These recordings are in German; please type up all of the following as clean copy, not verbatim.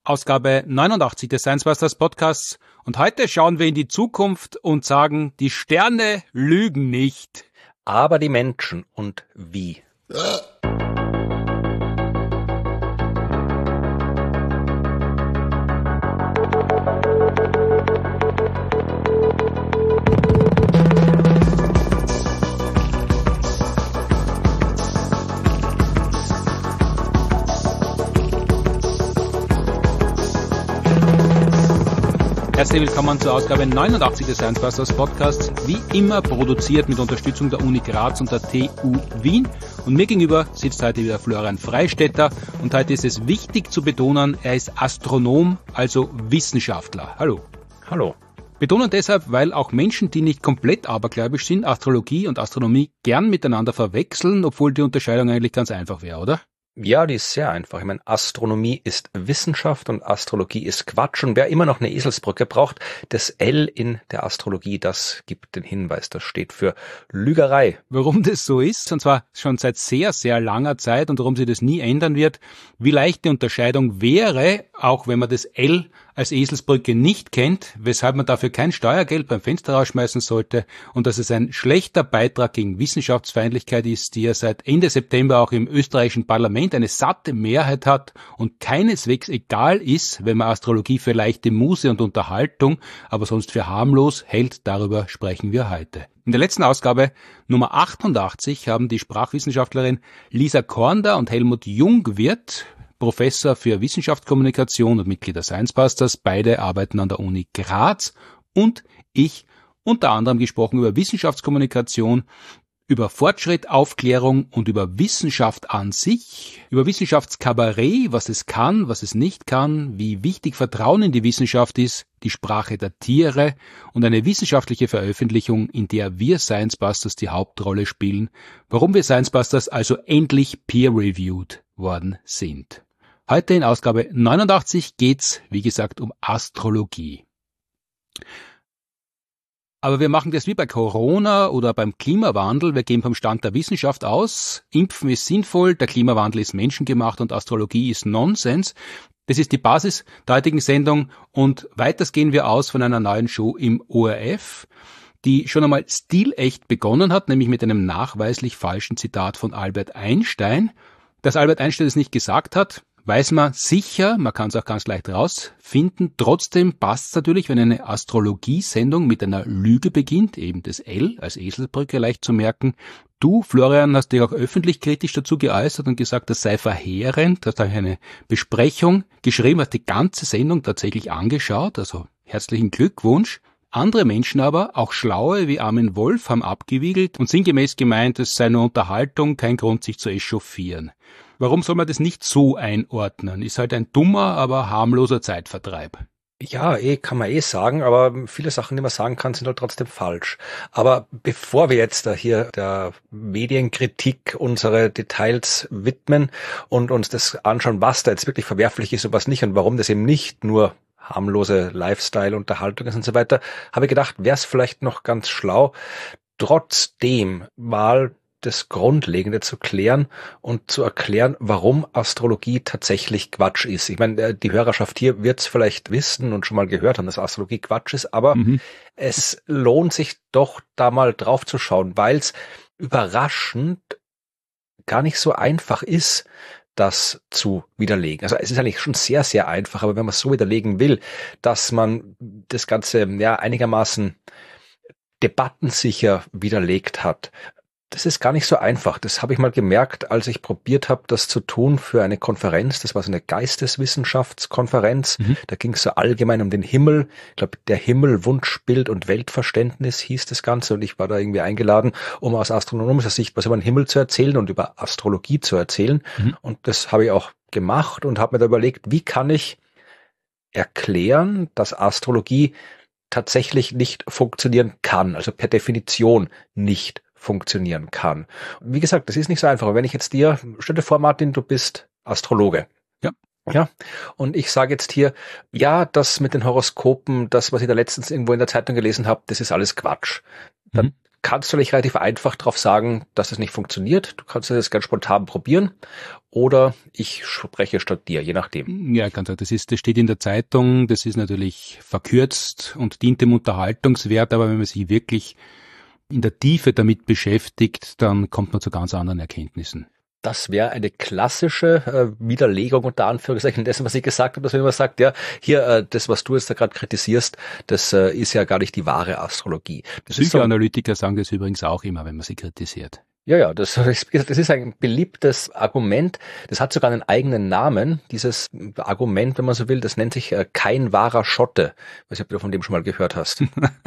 Ausgabe 89 des Science Busters Podcasts. Und heute schauen wir in die Zukunft und sagen, die Sterne lügen nicht. Aber die Menschen und wie. Herzlich willkommen zur Ausgabe 89 des Science Busters Podcasts, wie immer produziert mit Unterstützung der Uni Graz und der TU Wien. Und mir gegenüber sitzt heute wieder Florian Freistetter und heute ist es wichtig zu betonen, er ist Astronom, also Wissenschaftler. Hallo. Hallo. Betonen deshalb, weil auch Menschen, die nicht komplett abergläubisch sind, Astrologie und Astronomie gern miteinander verwechseln, obwohl die Unterscheidung eigentlich ganz einfach wäre, oder? Ja, die ist sehr einfach. Ich meine, Astronomie ist Wissenschaft und Astrologie ist Quatsch. Und wer immer noch eine Eselsbrücke braucht, das L in der Astrologie, das gibt den Hinweis. Das steht für Lügerei. Warum das so ist, und zwar schon seit sehr, sehr langer Zeit und warum sich das nie ändern wird, wie leicht die Unterscheidung wäre, auch wenn man das L als Eselsbrücke nicht kennt, weshalb man dafür kein Steuergeld beim Fenster rausschmeißen sollte und dass es ein schlechter Beitrag gegen Wissenschaftsfeindlichkeit ist, die ja seit Ende September auch im österreichischen Parlament eine satte Mehrheit hat und keineswegs egal ist, wenn man Astrologie für leichte Muse und Unterhaltung, aber sonst für harmlos hält, darüber sprechen wir heute. In der letzten Ausgabe, Nummer 88, haben die Sprachwissenschaftlerin Lisa Kornder und Helmut Jungwirth, Professor für Wissenschaftskommunikation und Mitglied der Science Busters, beide arbeiten an der Uni Graz, und ich unter anderem gesprochen über Wissenschaftskommunikation, über Fortschritt, Aufklärung und über Wissenschaft an sich, über Wissenschaftskabarett, was es kann, was es nicht kann, wie wichtig Vertrauen in die Wissenschaft ist, die Sprache der Tiere und eine wissenschaftliche Veröffentlichung, in der wir Science Busters die Hauptrolle spielen, warum wir Science Busters also endlich peer-reviewed worden sind. Heute in Ausgabe 89 geht's, wie gesagt, um Astrologie. Aber wir machen das wie bei Corona oder beim Klimawandel. Wir gehen vom Stand der Wissenschaft aus. Impfen ist sinnvoll, der Klimawandel ist menschengemacht und Astrologie ist Nonsens. Das ist die Basis der heutigen Sendung und weiters gehen wir aus von einer neuen Show im ORF, die schon einmal stilecht begonnen hat, nämlich mit einem nachweislich falschen Zitat von Albert Einstein. Dass Albert Einstein es nicht gesagt hat, weiß man sicher, man kann es auch ganz leicht rausfinden. Trotzdem passt es natürlich, wenn eine Astrologie-Sendung mit einer Lüge beginnt, eben das L als Eselsbrücke leicht zu merken. Du, Florian, hast dich auch öffentlich kritisch dazu geäußert und gesagt, das sei verheerend. Du hast auch eine Besprechung geschrieben, hast die ganze Sendung tatsächlich angeschaut, also herzlichen Glückwunsch. Andere Menschen aber, auch Schlaue wie Armin Wolf, haben abgewiegelt und sinngemäß gemeint, es sei nur Unterhaltung, kein Grund, sich zu echauffieren. Warum soll man das nicht so einordnen? Ist halt ein dummer, aber harmloser Zeitvertreib. Ja, kann man sagen, aber viele Sachen, die man sagen kann, sind halt trotzdem falsch. Aber bevor wir jetzt da hier der Medienkritik unsere Details widmen und uns das anschauen, was da jetzt wirklich verwerflich ist und was nicht und warum das eben nicht nur harmlose Lifestyle-Unterhaltung ist und so weiter, habe ich gedacht, wäre es vielleicht noch ganz schlau, trotzdem mal das Grundlegende zu klären und zu erklären, warum Astrologie tatsächlich Quatsch ist. Ich meine, die Hörerschaft hier wird es vielleicht wissen und schon mal gehört haben, dass Astrologie Quatsch ist, aber es lohnt sich doch da mal drauf zu schauen, weil es überraschend gar nicht so einfach ist, das zu widerlegen. Also es ist eigentlich schon sehr, sehr einfach, aber wenn man es so widerlegen will, dass man das Ganze einigermaßen debattensicher widerlegt hat, das ist gar nicht so einfach. Das habe ich mal gemerkt, als ich probiert habe, das zu tun für eine Konferenz. Das war so eine Geisteswissenschaftskonferenz. Da ging es so allgemein um den Himmel. Ich glaube, der Himmel, Wunschbild und Weltverständnis hieß das Ganze. Und ich war da irgendwie eingeladen, um aus astronomischer Sicht was über den Himmel zu erzählen und über Astrologie zu erzählen. Und das habe ich auch gemacht und habe mir da überlegt, wie kann ich erklären, dass Astrologie tatsächlich nicht funktionieren kann. Also per Definition nicht funktionieren kann. Wie gesagt, das ist nicht so einfach. Aber wenn ich jetzt dir, stell dir vor, Martin, du bist Astrologe. Ja, und ich sage jetzt hier, ja, das mit den Horoskopen, das, was ich da letztens irgendwo in der Zeitung gelesen habe, das ist alles Quatsch. Dann kannst du nicht relativ einfach darauf sagen, dass es nicht funktioniert. Du kannst es ganz spontan probieren oder ich spreche statt dir, je nachdem. Ja, ganz klar. Das steht in der Zeitung, das ist natürlich verkürzt und dient dem Unterhaltungswert, aber wenn man sich wirklich in der Tiefe damit beschäftigt, dann kommt man zu ganz anderen Erkenntnissen. Das wäre eine klassische Widerlegung unter Anführungszeichen dessen, was ich gesagt habe, dass wenn man sagt, ja, hier, das, was du jetzt da gerade kritisierst, das ist ja gar nicht die wahre Astrologie. Psychoanalytiker sagen das übrigens auch immer, wenn man sie kritisiert. Ja, das ist ein beliebtes Argument. Das hat sogar einen eigenen Namen. Dieses Argument, wenn man so will, das nennt sich kein wahrer Schotte. Ich weiß nicht, ob du von dem schon mal gehört hast.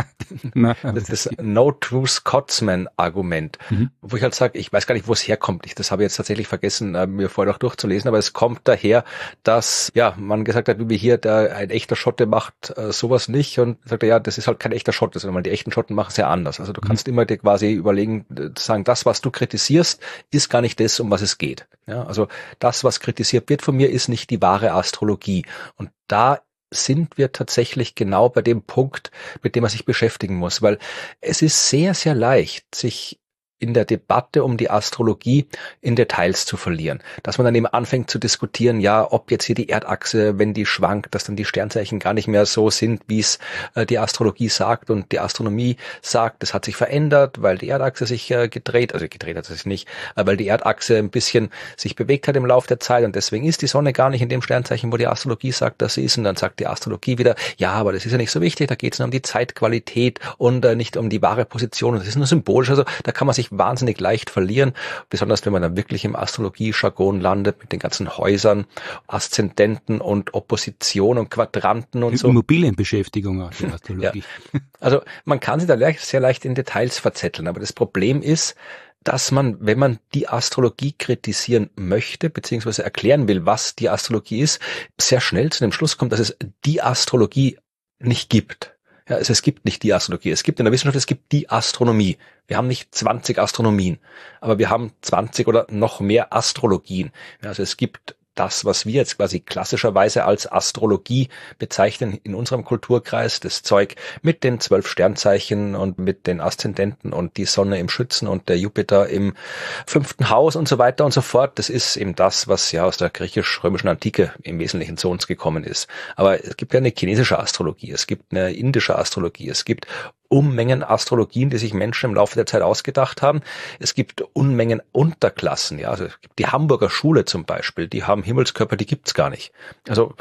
Das ist das No True Scotsman Argument. Wo ich halt sage, ich weiß gar nicht, wo es herkommt. Das habe ich jetzt tatsächlich vergessen, mir vorher noch durchzulesen, aber es kommt daher, dass ja man gesagt hat, wie hier ein echter Schotte macht sowas nicht und sagt, ja, das ist halt kein echter Schotte, sondern die echten Schotten machen es ja anders. Also du kannst immer dir quasi überlegen, sagen, das, was du kritisierst, ist gar nicht das, um was es geht. Ja, also das, was kritisiert wird von mir, ist nicht die wahre Astrologie. Und da sind wir tatsächlich genau bei dem Punkt, mit dem man sich beschäftigen muss, weil es ist sehr, sehr leicht, sich in der Debatte um die Astrologie in Details zu verlieren. Dass man dann eben anfängt zu diskutieren, ja, ob jetzt hier die Erdachse, wenn die schwankt, dass dann die Sternzeichen gar nicht mehr so sind, wie es die Astrologie sagt und die Astronomie sagt. Das hat sich verändert, weil die Erdachse sich gedreht hat sie sich nicht, weil die Erdachse ein bisschen sich bewegt hat im Laufe der Zeit und deswegen ist die Sonne gar nicht in dem Sternzeichen, wo die Astrologie sagt, dass sie ist. Und dann sagt die Astrologie wieder, ja, aber das ist ja nicht so wichtig, da geht es nur um die Zeitqualität und nicht um die wahre Position. Und das ist nur symbolisch. Also da kann man sich wahnsinnig leicht verlieren, besonders wenn man dann wirklich im Astrologie-Jargon landet mit den ganzen Häusern, Aszendenten und Opposition und Quadranten und so. Immobilienbeschäftigung auch, die Astrologie. Ja. Also man kann sich da sehr leicht in Details verzetteln, aber das Problem ist, dass man, wenn man die Astrologie kritisieren möchte, beziehungsweise erklären will, was die Astrologie ist, sehr schnell zu dem Schluss kommt, dass es die Astrologie nicht gibt. Ja, also es gibt nicht die Astrologie. Es gibt in der Wissenschaft, es gibt die Astronomie. Wir haben nicht 20 Astronomien, aber wir haben 20 oder noch mehr Astrologien. Ja, also es gibt das, was wir jetzt quasi klassischerweise als Astrologie bezeichnen in unserem Kulturkreis, das Zeug mit den 12 Sternzeichen und mit den Aszendenten und die Sonne im Schützen und der Jupiter im 5. Haus und so weiter und so fort. Das ist eben das, was ja aus der griechisch-römischen Antike im Wesentlichen zu uns gekommen ist. Aber es gibt ja eine chinesische Astrologie, es gibt eine indische Astrologie, es gibt Unmengen Astrologien, die sich Menschen im Laufe der Zeit ausgedacht haben. Es gibt Unmengen Unterklassen, ja, also es gibt die Hamburger Schule zum Beispiel, die haben Himmelskörper, die gibt's gar nicht. Also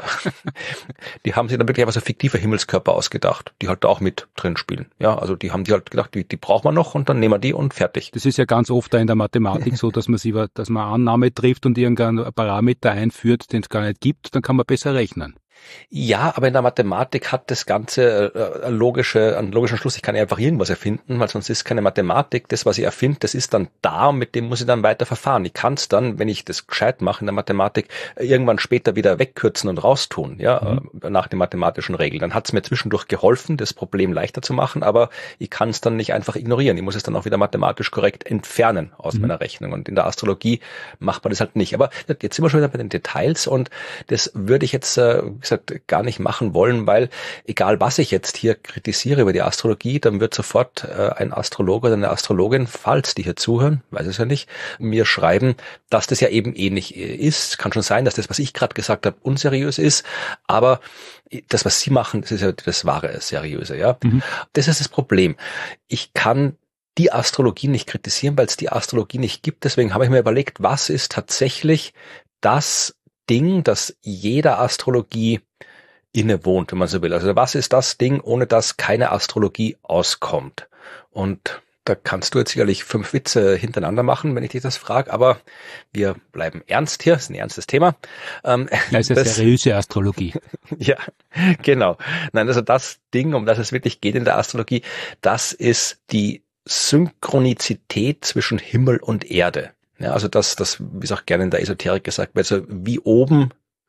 die haben sich dann wirklich einfach so fiktive Himmelskörper ausgedacht, die halt da auch mit drin spielen. Ja, also die haben die halt gedacht, die braucht man noch und dann nehmen wir die und fertig. Das ist ja ganz oft da in der Mathematik so, dass man Annahme trifft und irgendeinen Parameter einführt, den es gar nicht gibt, dann kann man besser rechnen. Ja, aber in der Mathematik hat das Ganze einen logischen Schluss. Ich kann ja einfach irgendwas erfinden, weil sonst ist keine Mathematik. Das, was ich erfinde, das ist dann da und mit dem muss ich dann weiter verfahren. Ich kann es dann, wenn ich das gescheit mache in der Mathematik, irgendwann später wieder wegkürzen und raustun, ja, nach den mathematischen Regeln. Dann hat es mir zwischendurch geholfen, das Problem leichter zu machen, aber ich kann es dann nicht einfach ignorieren. Ich muss es dann auch wieder mathematisch korrekt entfernen aus meiner Rechnung. Und in der Astrologie macht man das halt nicht. Aber jetzt sind wir schon wieder bei den Details und das würde ich jetzt gar nicht machen wollen, weil egal was ich jetzt hier kritisiere über die Astrologie, dann wird sofort ein Astrologe oder eine Astrologin, falls die hier zuhören, weiß es ja nicht, mir schreiben, dass das ja eben ähnlich ist. Kann schon sein, dass das, was ich gerade gesagt habe, unseriös ist, aber das, was sie machen, das ist ja das wahre Seriöse, ja. Das ist das Problem. Ich kann die Astrologie nicht kritisieren, weil es die Astrologie nicht gibt. Deswegen habe ich mir überlegt, was ist tatsächlich das Ding, das jeder Astrologie innewohnt, wenn man so will. Also was ist das Ding, ohne dass keine Astrologie auskommt? Und da kannst du jetzt sicherlich 5 Witze hintereinander machen, wenn ich dich das frage, aber wir bleiben ernst hier, das ist ein ernstes Thema. Das ist seriöse Astrologie. Ja, genau. Nein, also das Ding, um das es wirklich geht in der Astrologie, das ist die Synchronizität zwischen Himmel und Erde. Ja, also das, wie es auch gerne in der Esoterik gesagt wird, also wie oben,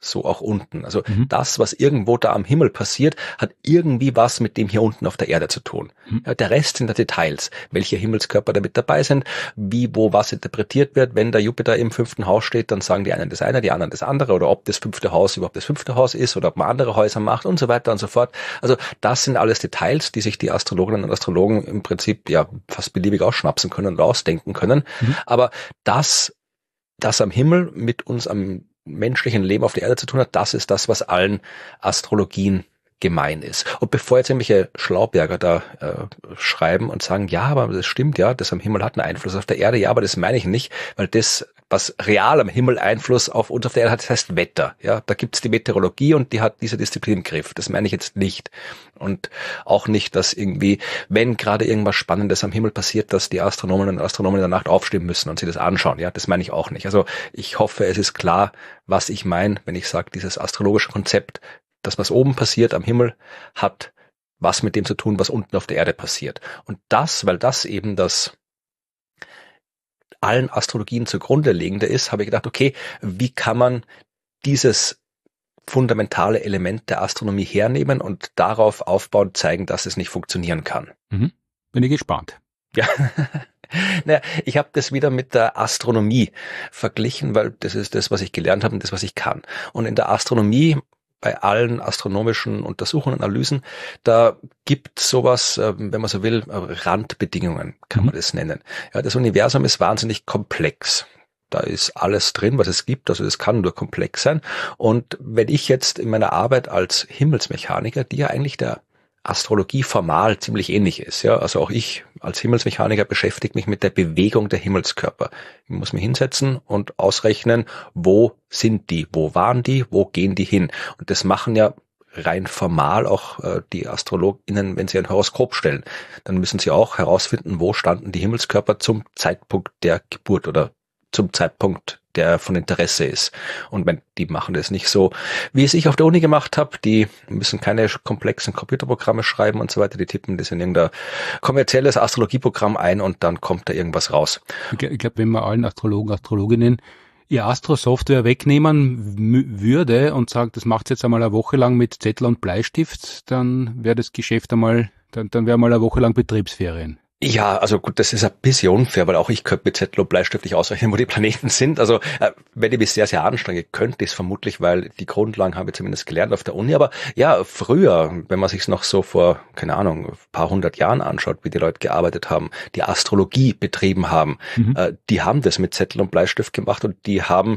so auch unten. Also das, was irgendwo da am Himmel passiert, hat irgendwie was mit dem hier unten auf der Erde zu tun. Ja, der Rest sind da Details, welche Himmelskörper da mit dabei sind, wie, wo, was interpretiert wird. Wenn der Jupiter im 5. Haus steht, dann sagen die einen das eine, die anderen das andere, oder ob das 5. Haus überhaupt das 5. Haus ist, oder ob man andere Häuser macht und so weiter und so fort. Also das sind alles Details, die sich die Astrologinnen und Astrologen im Prinzip ja fast beliebig ausschnapsen können oder ausdenken können. Aber das am Himmel mit uns am menschlichen Leben auf der Erde zu tun hat, das ist das, was allen Astrologien gemein ist. Und bevor jetzt irgendwelche Schlauberger da schreiben und sagen, ja, aber das stimmt ja, das am Himmel hat einen Einfluss auf der Erde, ja, aber das meine ich nicht, weil das, was real am Himmel Einfluss auf uns auf der Erde hat, das heißt Wetter. Ja, da gibt's die Meteorologie und die hat diese Disziplin im Griff. Das meine ich jetzt nicht. Und auch nicht, dass irgendwie, wenn gerade irgendwas Spannendes am Himmel passiert, dass die Astronominnen und Astronomen in der Nacht aufstehen müssen und sich das anschauen. Ja, das meine ich auch nicht. Also ich hoffe, es ist klar, was ich meine, wenn ich sage, dieses astrologische Konzept, das, was oben passiert am Himmel, hat was mit dem zu tun, was unten auf der Erde passiert. Und das, weil das eben das allen Astrologien zugrunde liegende ist, habe ich gedacht, okay, wie kann man dieses fundamentale Element der Astronomie hernehmen und darauf aufbauend zeigen, dass es nicht funktionieren kann. Bin ich gespannt. Ja, naja, ich habe das wieder mit der Astronomie verglichen, weil das ist das, was ich gelernt habe und das, was ich kann. Und in der Astronomie, bei allen astronomischen Untersuchungen, Analysen, da gibt sowas, wenn man so will, Randbedingungen, kann man das nennen. Ja, das Universum ist wahnsinnig komplex. Da ist alles drin, was es gibt, also es kann nur komplex sein. Und wenn ich jetzt in meiner Arbeit als Himmelsmechaniker, die ja eigentlich der Astrologie formal ziemlich ähnlich ist, ja, also auch ich als Himmelsmechaniker beschäftige mich mit der Bewegung der Himmelskörper. Ich muss mich hinsetzen und ausrechnen, wo sind die, wo waren die, wo gehen die hin. Und das machen ja rein formal auch die AstrologInnen, wenn sie ein Horoskop stellen. Dann müssen sie auch herausfinden, wo standen die Himmelskörper zum Zeitpunkt der Geburt oder zum Zeitpunkt, der von Interesse ist. Und wenn die machen das nicht so, wie es ich auf der Uni gemacht habe, die müssen keine komplexen Computerprogramme schreiben und so weiter, die tippen das in irgendein kommerzielles Astrologieprogramm ein und dann kommt da irgendwas raus. Ich glaube, wenn man allen Astrologen, Astrologinnen ihr Astro-Software wegnehmen würde und sagt, das macht's jetzt einmal eine Woche lang mit Zettel und Bleistift, dann wäre das Geschäft einmal, dann wäre mal eine Woche lang Betriebsferien. Ja, also gut, das ist ein bisschen unfair, weil auch ich könnte mit Zettel und Bleistift nicht ausrechnen, wo die Planeten sind. Also wenn ich mich sehr, sehr anstrenge, könnte ich es vermutlich, weil die Grundlagen habe ich zumindest gelernt auf der Uni. Aber ja, früher, wenn man sich noch so vor, keine Ahnung, ein paar hundert Jahren anschaut, wie die Leute gearbeitet haben, die Astrologie betrieben haben, die haben das mit Zettel und Bleistift gemacht und die haben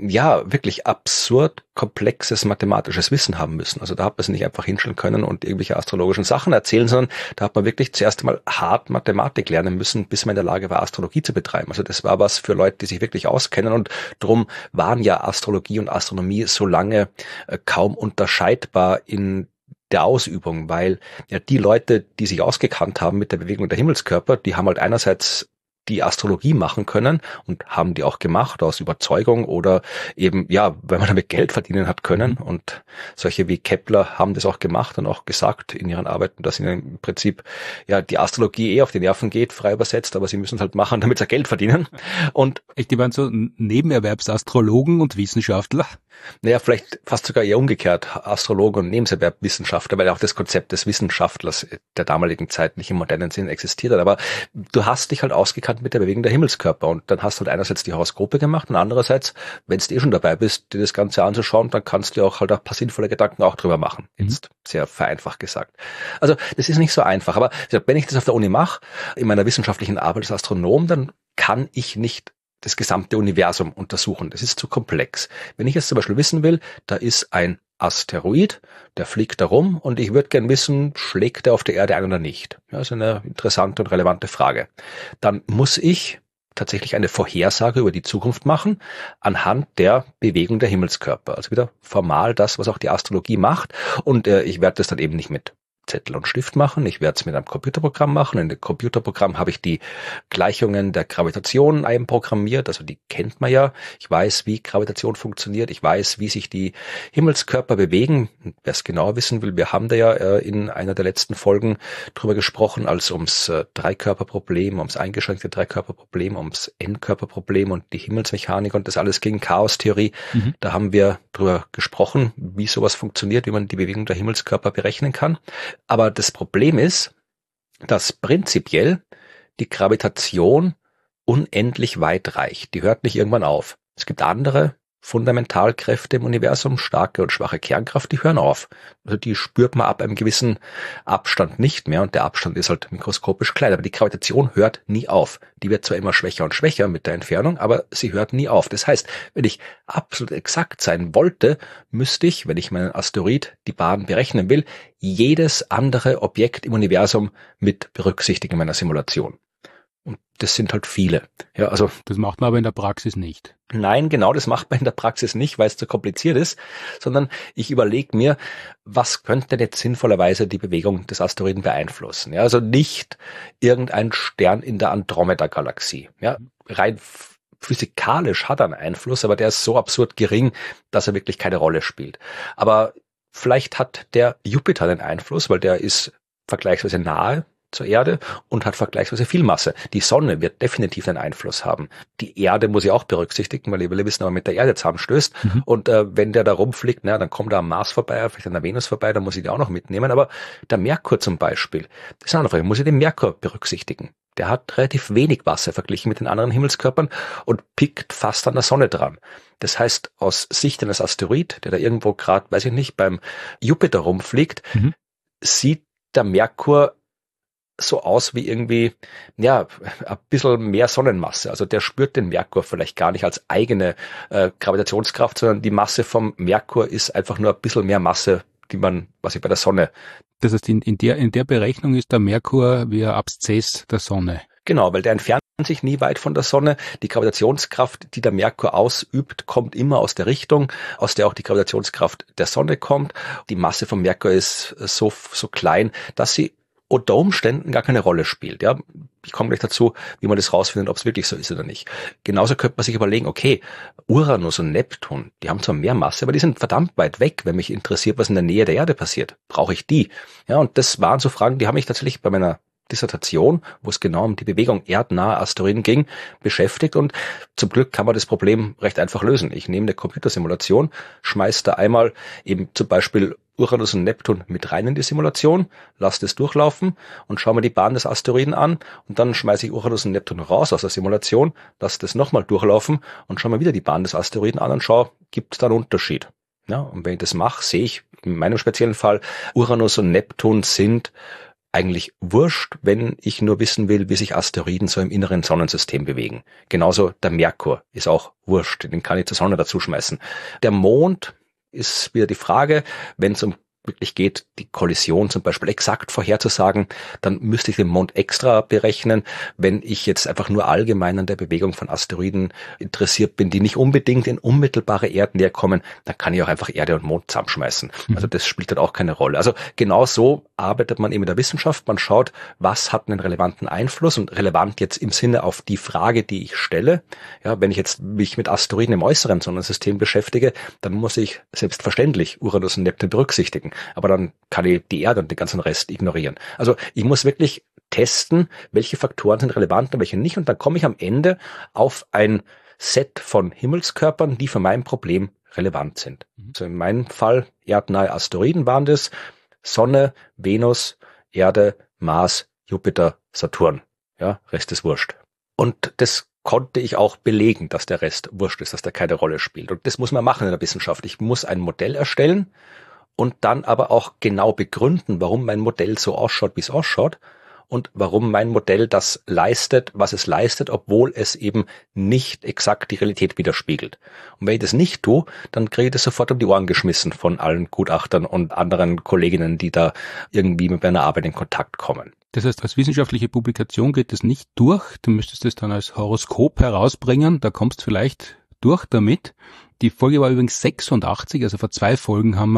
ja wirklich absurd komplexes mathematisches Wissen haben müssen. Also da hat man es nicht einfach hinstellen können und irgendwelche astrologischen Sachen erzählen, sondern da hat man wirklich zuerst einmal hart Mathematik lernen müssen, bis man in der Lage war, Astrologie zu betreiben. Also das war was für Leute, die sich wirklich auskennen und drum waren ja Astrologie und Astronomie so lange kaum unterscheidbar in der Ausübung, weil ja die Leute, die sich ausgekannt haben mit der Bewegung der Himmelskörper, die haben halt einerseits die Astrologie machen können und haben die auch gemacht aus Überzeugung oder eben, ja, weil man damit Geld verdienen hat können. Und solche wie Kepler haben das auch gemacht und auch gesagt in ihren Arbeiten, dass ihnen im Prinzip ja die Astrologie auf die Nerven geht, frei übersetzt, aber sie müssen es halt machen, damit sie Geld verdienen. Und echt, die waren so Nebenerwerbsastrologen und Wissenschaftler? Naja, vielleicht fast sogar eher umgekehrt, Astrologe und Nebenerwerbswissenschaftler, weil auch das Konzept des Wissenschaftlers der damaligen Zeit nicht im modernen Sinn existiert hat. Aber du hast dich halt ausgekannt mit der Bewegung der Himmelskörper und dann hast du halt einerseits die Horoskope gemacht und andererseits, wenn du schon dabei bist, dir das Ganze anzuschauen, dann kannst du auch halt ein paar sinnvolle Gedanken auch drüber machen. Jetzt sehr vereinfacht gesagt. Also das ist nicht so einfach, aber wenn ich das auf der Uni mache, in meiner wissenschaftlichen Arbeit als Astronom, dann kann ich nicht das gesamte Universum untersuchen. Das ist zu komplex. Wenn ich jetzt zum Beispiel wissen will, da ist ein Asteroid, der fliegt da rum und ich würde gern wissen, schlägt er auf der Erde ein oder nicht? Ja, das ist eine interessante und relevante Frage. Dann muss ich tatsächlich eine Vorhersage über die Zukunft machen anhand der Bewegung der Himmelskörper. Also wieder formal das, was auch die Astrologie macht. Und ich werde das dann eben nicht mit Zettel und Stift machen. Ich werde es mit einem Computerprogramm machen. In dem Computerprogramm habe ich die Gleichungen der Gravitation einprogrammiert. Also die kennt man ja. Ich weiß, wie Gravitation funktioniert. Ich weiß, wie sich die Himmelskörper bewegen. Wer es genauer wissen will, wir haben da ja in einer der letzten Folgen drüber gesprochen, als ums Dreikörperproblem, ums eingeschränkte Dreikörperproblem, ums N-Körperproblem und die Himmelsmechanik und das alles gegen Chaostheorie. Da haben wir drüber gesprochen, wie sowas funktioniert, wie man die Bewegung der Himmelskörper berechnen kann. Aber das Problem ist, dass prinzipiell die Gravitation unendlich weit reicht. Die hört nicht irgendwann auf. Es gibt andere Fundamentalkräfte im Universum, starke und schwache Kernkraft, die hören auf. Also die spürt man ab einem gewissen Abstand nicht mehr und der Abstand ist halt mikroskopisch klein. Aber die Gravitation hört nie auf. Die wird zwar immer schwächer und schwächer mit der Entfernung, aber sie hört nie auf. Das heißt, wenn ich absolut exakt sein wollte, müsste ich, wenn ich meinen Asteroid die Bahn berechnen will, jedes andere Objekt im Universum mit berücksichtigen in meiner Simulation. Und das sind halt viele. Ja, also das macht man aber in der Praxis nicht. Nein, genau, das macht man in der Praxis nicht, weil es zu kompliziert ist, sondern ich überlege mir, was könnte denn jetzt sinnvollerweise die Bewegung des Asteroiden beeinflussen? Ja, also nicht irgendein Stern in der Andromeda-Galaxie. Ja, rein physikalisch hat er einen Einfluss, aber der ist so absurd gering, dass er wirklich keine Rolle spielt. Aber vielleicht hat der Jupiter einen Einfluss, weil der ist vergleichsweise nahe zur Erde und hat vergleichsweise viel Masse. Die Sonne wird definitiv einen Einfluss haben. Die Erde muss ich auch berücksichtigen, weil wir wissen, aber mit der Erde zusammenstößt. Und wenn der da rumfliegt, dann kommt er am Mars vorbei, vielleicht an der Venus vorbei, dann muss ich die auch noch mitnehmen. Aber der Merkur zum Beispiel, das ist eine andere Frage, muss ich den Merkur berücksichtigen? Der hat relativ wenig Masse verglichen mit den anderen Himmelskörpern und pickt fast an der Sonne dran. Das heißt, aus Sicht eines Asteroid, der da irgendwo gerade, weiß ich nicht, beim Jupiter rumfliegt, sieht der Merkur so aus wie irgendwie, ein bisschen mehr Sonnenmasse. Also der spürt den Merkur vielleicht gar nicht als eigene Gravitationskraft, sondern die Masse vom Merkur ist einfach nur ein bisschen mehr Masse, was ich bei der Sonne. Das heißt, in der Berechnung ist der Merkur wie ein Abszess der Sonne. Genau, weil der entfernt sich nie weit von der Sonne. Die Gravitationskraft, die der Merkur ausübt, kommt immer aus der Richtung, aus der auch die Gravitationskraft der Sonne kommt. Die Masse vom Merkur ist so klein, dass sie unter Umständen gar keine Rolle spielt. Ja, ich komme gleich dazu, wie man das rausfindet, ob es wirklich so ist oder nicht. Genauso könnte man sich überlegen, okay, Uranus und Neptun, die haben zwar mehr Masse, aber die sind verdammt weit weg. Wenn mich interessiert, was in der Nähe der Erde passiert, brauche ich die? Ja, und das waren so Fragen, die haben mich tatsächlich bei meiner Dissertation, wo es genau um die Bewegung erdnaher Asteroiden ging, beschäftigt und zum Glück kann man das Problem recht einfach lösen. Ich nehme eine Computersimulation, schmeiße da einmal eben zum Beispiel Uranus und Neptun mit rein in die Simulation, lasse das durchlaufen und schaue mir die Bahn des Asteroiden an und dann schmeiße ich Uranus und Neptun raus aus der Simulation, lasse das nochmal durchlaufen und schaue mir wieder die Bahn des Asteroiden an und schaue, gibt es da einen Unterschied? Ja, und wenn ich das mache, sehe ich in meinem speziellen Fall, Uranus und Neptun sind eigentlich wurscht, wenn ich nur wissen will, wie sich Asteroiden so im inneren Sonnensystem bewegen. Genauso der Merkur ist auch wurscht, den kann ich zur Sonne dazu schmeißen. Der Mond ist wieder die Frage, wenn es um wirklich geht, die Kollision zum Beispiel exakt vorherzusagen, dann müsste ich den Mond extra berechnen. Wenn ich jetzt einfach nur allgemein an der Bewegung von Asteroiden interessiert bin, die nicht unbedingt in unmittelbare Erdnähe kommen, dann kann ich auch einfach Erde und Mond zusammenschmeißen. Also das spielt dann auch keine Rolle. Also genau so arbeitet man eben in der Wissenschaft. Man schaut, was hat einen relevanten Einfluss und relevant jetzt im Sinne auf die Frage, die ich stelle. Ja, wenn ich jetzt mich mit Asteroiden im äußeren Sonnensystem beschäftige, dann muss ich selbstverständlich Uranus und Neptun berücksichtigen. Aber dann kann ich die Erde und den ganzen Rest ignorieren. Also ich muss wirklich testen, welche Faktoren sind relevant und welche nicht. Und dann komme ich am Ende auf ein Set von Himmelskörpern, die für mein Problem relevant sind. Also in meinem Fall erdnahe Asteroiden waren das Sonne, Venus, Erde, Mars, Jupiter, Saturn. Ja, Rest ist wurscht. Und das konnte ich auch belegen, dass der Rest wurscht ist, dass der keine Rolle spielt. Und das muss man machen in der Wissenschaft. Ich muss ein Modell erstellen und dann aber auch genau begründen, warum mein Modell so ausschaut, wie es ausschaut und warum mein Modell das leistet, was es leistet, obwohl es eben nicht exakt die Realität widerspiegelt. Und wenn ich das nicht tue, dann kriege ich das sofort um die Ohren geschmissen von allen Gutachtern und anderen Kolleginnen, die da irgendwie mit meiner Arbeit in Kontakt kommen. Das heißt, als wissenschaftliche Publikation geht das nicht durch. Du müsstest es dann als Horoskop herausbringen. Da kommst du vielleicht durch damit. Die Folge war übrigens 86, also vor 2 Folgen haben wir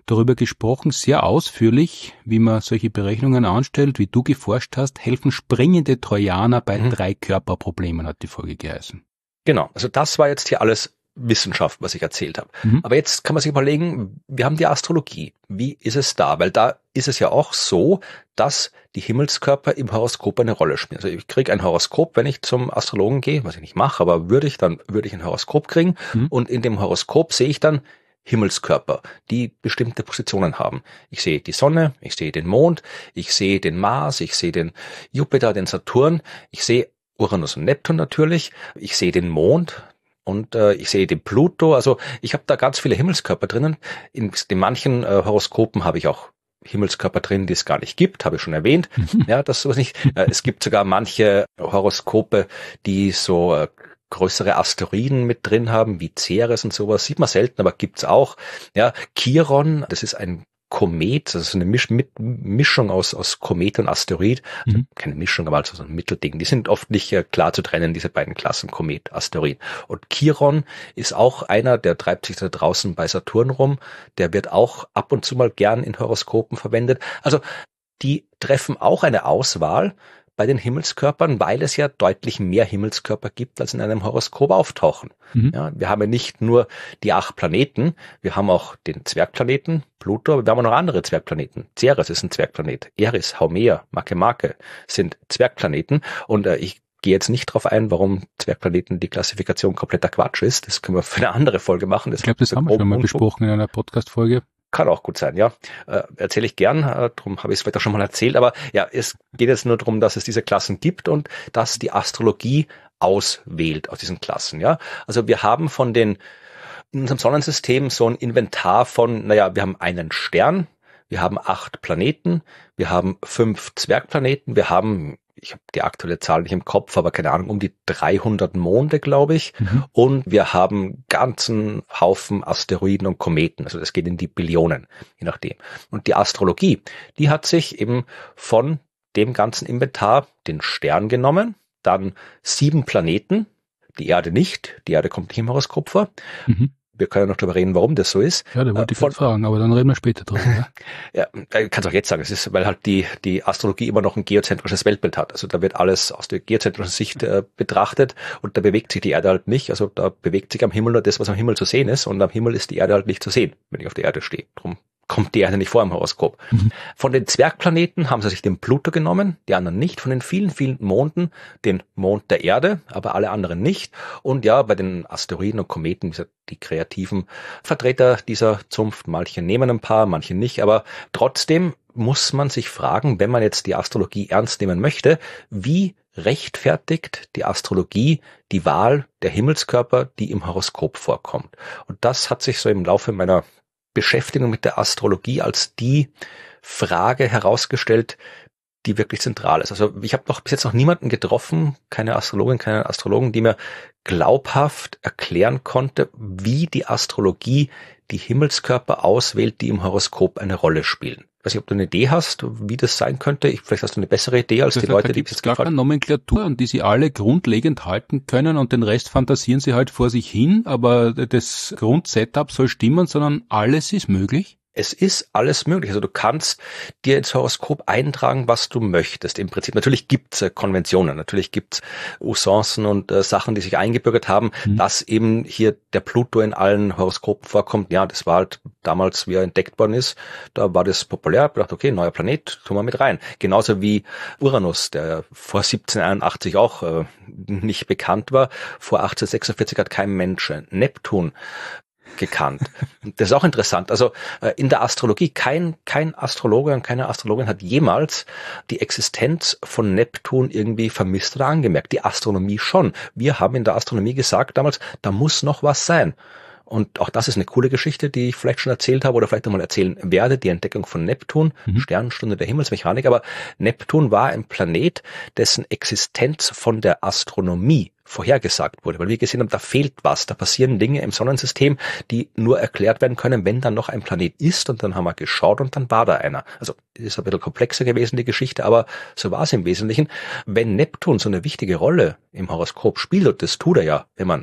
darüber gesprochen, sehr ausführlich, wie man solche Berechnungen anstellt, wie du geforscht hast, helfen springende Trojaner bei 3 Körperproblemen, hat die Folge geheißen. Genau, also das war jetzt hier alles Wissenschaft, was ich erzählt habe. Aber jetzt kann man sich überlegen, wir haben die Astrologie. Wie ist es da? Weil da ist es ja auch so, dass die Himmelskörper im Horoskop eine Rolle spielen. Also ich kriege ein Horoskop, wenn ich zum Astrologen gehe, was ich nicht mache, aber würde ich ein Horoskop kriegen. Und in dem Horoskop sehe ich dann Himmelskörper, die bestimmte Positionen haben. Ich sehe die Sonne, ich sehe den Mond, ich sehe den Mars, ich sehe den Jupiter, den Saturn, ich sehe Uranus und Neptun natürlich, ich sehe den Mond, und ich sehe den Pluto, also ich habe da ganz viele Himmelskörper drinnen. In manchen Horoskopen habe ich auch Himmelskörper drin, die es gar nicht gibt, habe ich schon erwähnt. Ja, das sowas nicht. Es gibt sogar manche Horoskope, die so größere Asteroiden mit drin haben, wie Ceres und sowas. Sieht man selten, aber gibt's auch. Ja, Chiron, das ist ein Komet, das ist eine Mischung aus Komet und Asteroid. Also keine Mischung, aber also so ein Mittelding. Die sind oft nicht klar zu trennen, diese beiden Klassen, Komet, Asteroid. Und Chiron ist auch einer, der treibt sich da draußen bei Saturn rum. Der wird auch ab und zu mal gern in Horoskopen verwendet. Also die treffen auch eine Auswahl bei den Himmelskörpern, weil es ja deutlich mehr Himmelskörper gibt, als in einem Horoskop auftauchen. Ja, wir haben ja nicht nur die 8 Planeten, wir haben auch den Zwergplaneten Pluto, aber wir haben auch noch andere Zwergplaneten. Ceres ist ein Zwergplanet, Eris, Haumea, Makemake sind Zwergplaneten und ich gehe jetzt nicht drauf ein, warum Zwergplaneten die Klassifikation kompletter Quatsch ist. Das können wir für eine andere Folge machen. Ich glaube, das haben wir schon mal besprochen in einer Podcast-Folge. Kann auch gut sein, ja. Erzähle ich gern, darum habe ich es vielleicht auch schon mal erzählt, aber ja, es geht jetzt nur darum, dass es diese Klassen gibt und dass die Astrologie auswählt aus diesen Klassen, ja. Also wir haben in unserem Sonnensystem so ein Inventar von, wir haben einen Stern, wir haben 8 Planeten, wir haben 5 Zwergplaneten, wir haben, ich habe die aktuelle Zahl nicht im Kopf, aber keine Ahnung, um die 300 Monde, glaube ich. Und wir haben ganzen Haufen Asteroiden und Kometen. Also das geht in die Billionen, je nachdem. Und die Astrologie, die hat sich eben von dem ganzen Inventar den Stern genommen, dann 7 Planeten, die Erde nicht. Die Erde kommt nicht im Horoskop vor. Wir können noch darüber reden, warum das so ist. Ja, da wollte ich gerade fragen, aber dann reden wir später drüber. Ja, ja, ich kann es auch jetzt sagen, es ist, weil halt die Astrologie immer noch ein geozentrisches Weltbild hat. Also da wird alles aus der geozentrischen Sicht betrachtet und da bewegt sich die Erde halt nicht. Also da bewegt sich am Himmel nur das, was am Himmel zu sehen ist und am Himmel ist die Erde halt nicht zu sehen, wenn ich auf der Erde stehe. Drum kommt die Erde nicht vor im Horoskop. Von den Zwergplaneten haben sie sich den Pluto genommen, die anderen nicht. Von den vielen, vielen Monden den Mond der Erde, aber alle anderen nicht. Und ja, bei den Asteroiden und Kometen, die kreativen Vertreter dieser Zunft, manche nehmen ein paar, manche nicht, aber trotzdem muss man sich fragen, wenn man jetzt die Astrologie ernst nehmen möchte, wie rechtfertigt die Astrologie die Wahl der Himmelskörper, die im Horoskop vorkommt? Und das hat sich so im Laufe meiner Beschäftigung mit der Astrologie als die Frage herausgestellt, die wirklich zentral ist. Also ich habe bis jetzt noch niemanden getroffen, keine Astrologin, keinen Astrologen, die mir glaubhaft erklären konnte, wie die Astrologie die Himmelskörper auswählt, die im Horoskop eine Rolle spielen. Ich weiß nicht, ob du eine Idee hast, wie das sein könnte. Vielleicht hast du eine bessere Idee als die Leute, die bis jetzt gefragt haben. Da gibt es gar keine Nomenklatur, an die sie alle grundlegend halten können und den Rest fantasieren sie halt vor sich hin, aber das Grundsetup soll stimmen, sondern alles ist möglich. Es ist alles möglich. Also du kannst dir ins Horoskop eintragen, was du möchtest. Im Prinzip, natürlich gibt's Konventionen, natürlich gibt's Usancen und Sachen, die sich eingebürgert haben, dass eben hier der Pluto in allen Horoskopen vorkommt. Ja, das war halt damals, wie er entdeckt worden ist, da war das populär. Ich dachte, okay, neuer Planet, tun wir mit rein. Genauso wie Uranus, der vor 1781 auch nicht bekannt war. Vor 1846 hat kein Mensch Neptun gekannt. Das ist auch interessant. Also in der Astrologie, kein Astrologe und keine Astrologin hat jemals die Existenz von Neptun irgendwie vermisst oder angemerkt. Die Astronomie schon. Wir haben in der Astronomie gesagt damals, da muss noch was sein. Und auch das ist eine coole Geschichte, die ich vielleicht schon erzählt habe oder vielleicht nochmal erzählen werde, die Entdeckung von Neptun, Sternenstunde der Himmelsmechanik. Aber Neptun war ein Planet, dessen Existenz von der Astronomie vorhergesagt wurde, weil wir gesehen haben, da fehlt was, da passieren Dinge im Sonnensystem, die nur erklärt werden können, wenn dann noch ein Planet ist, und dann haben wir geschaut und dann war da einer. Also ist ein bisschen komplexer gewesen, die Geschichte, aber so war es im Wesentlichen. Wenn Neptun so eine wichtige Rolle im Horoskop spielt, und das tut er ja, wenn man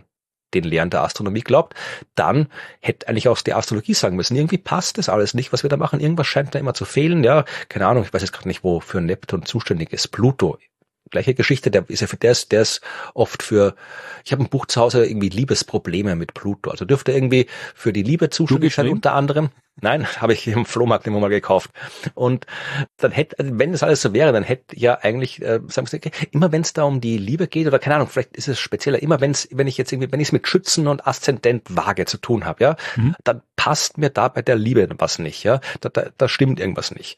den Lehren der Astronomie glaubt, dann hätte eigentlich auch die Astrologie sagen müssen, irgendwie passt das alles nicht, was wir da machen, irgendwas scheint da immer zu fehlen, ja, keine Ahnung, ich weiß jetzt gerade nicht, wo für Neptun zuständig ist, Pluto. Gleiche Geschichte, der ist oft für, ich habe ein Buch zu Hause, irgendwie Liebesprobleme mit Pluto, also dürfte irgendwie für die Liebe zuständig sein, unter anderem. Nein, habe ich im Flohmarkt immer mal gekauft. Und dann hätte, also wenn das alles so wäre, dann hätte ja eigentlich, sagen wir, okay, immer wenn es da um die Liebe geht, oder keine Ahnung, vielleicht ist es spezieller, immer wenn ich es mit Schützen und Aszendent Waage zu tun habe, ja, dann passt mir da bei der Liebe was nicht, ja, da stimmt irgendwas nicht.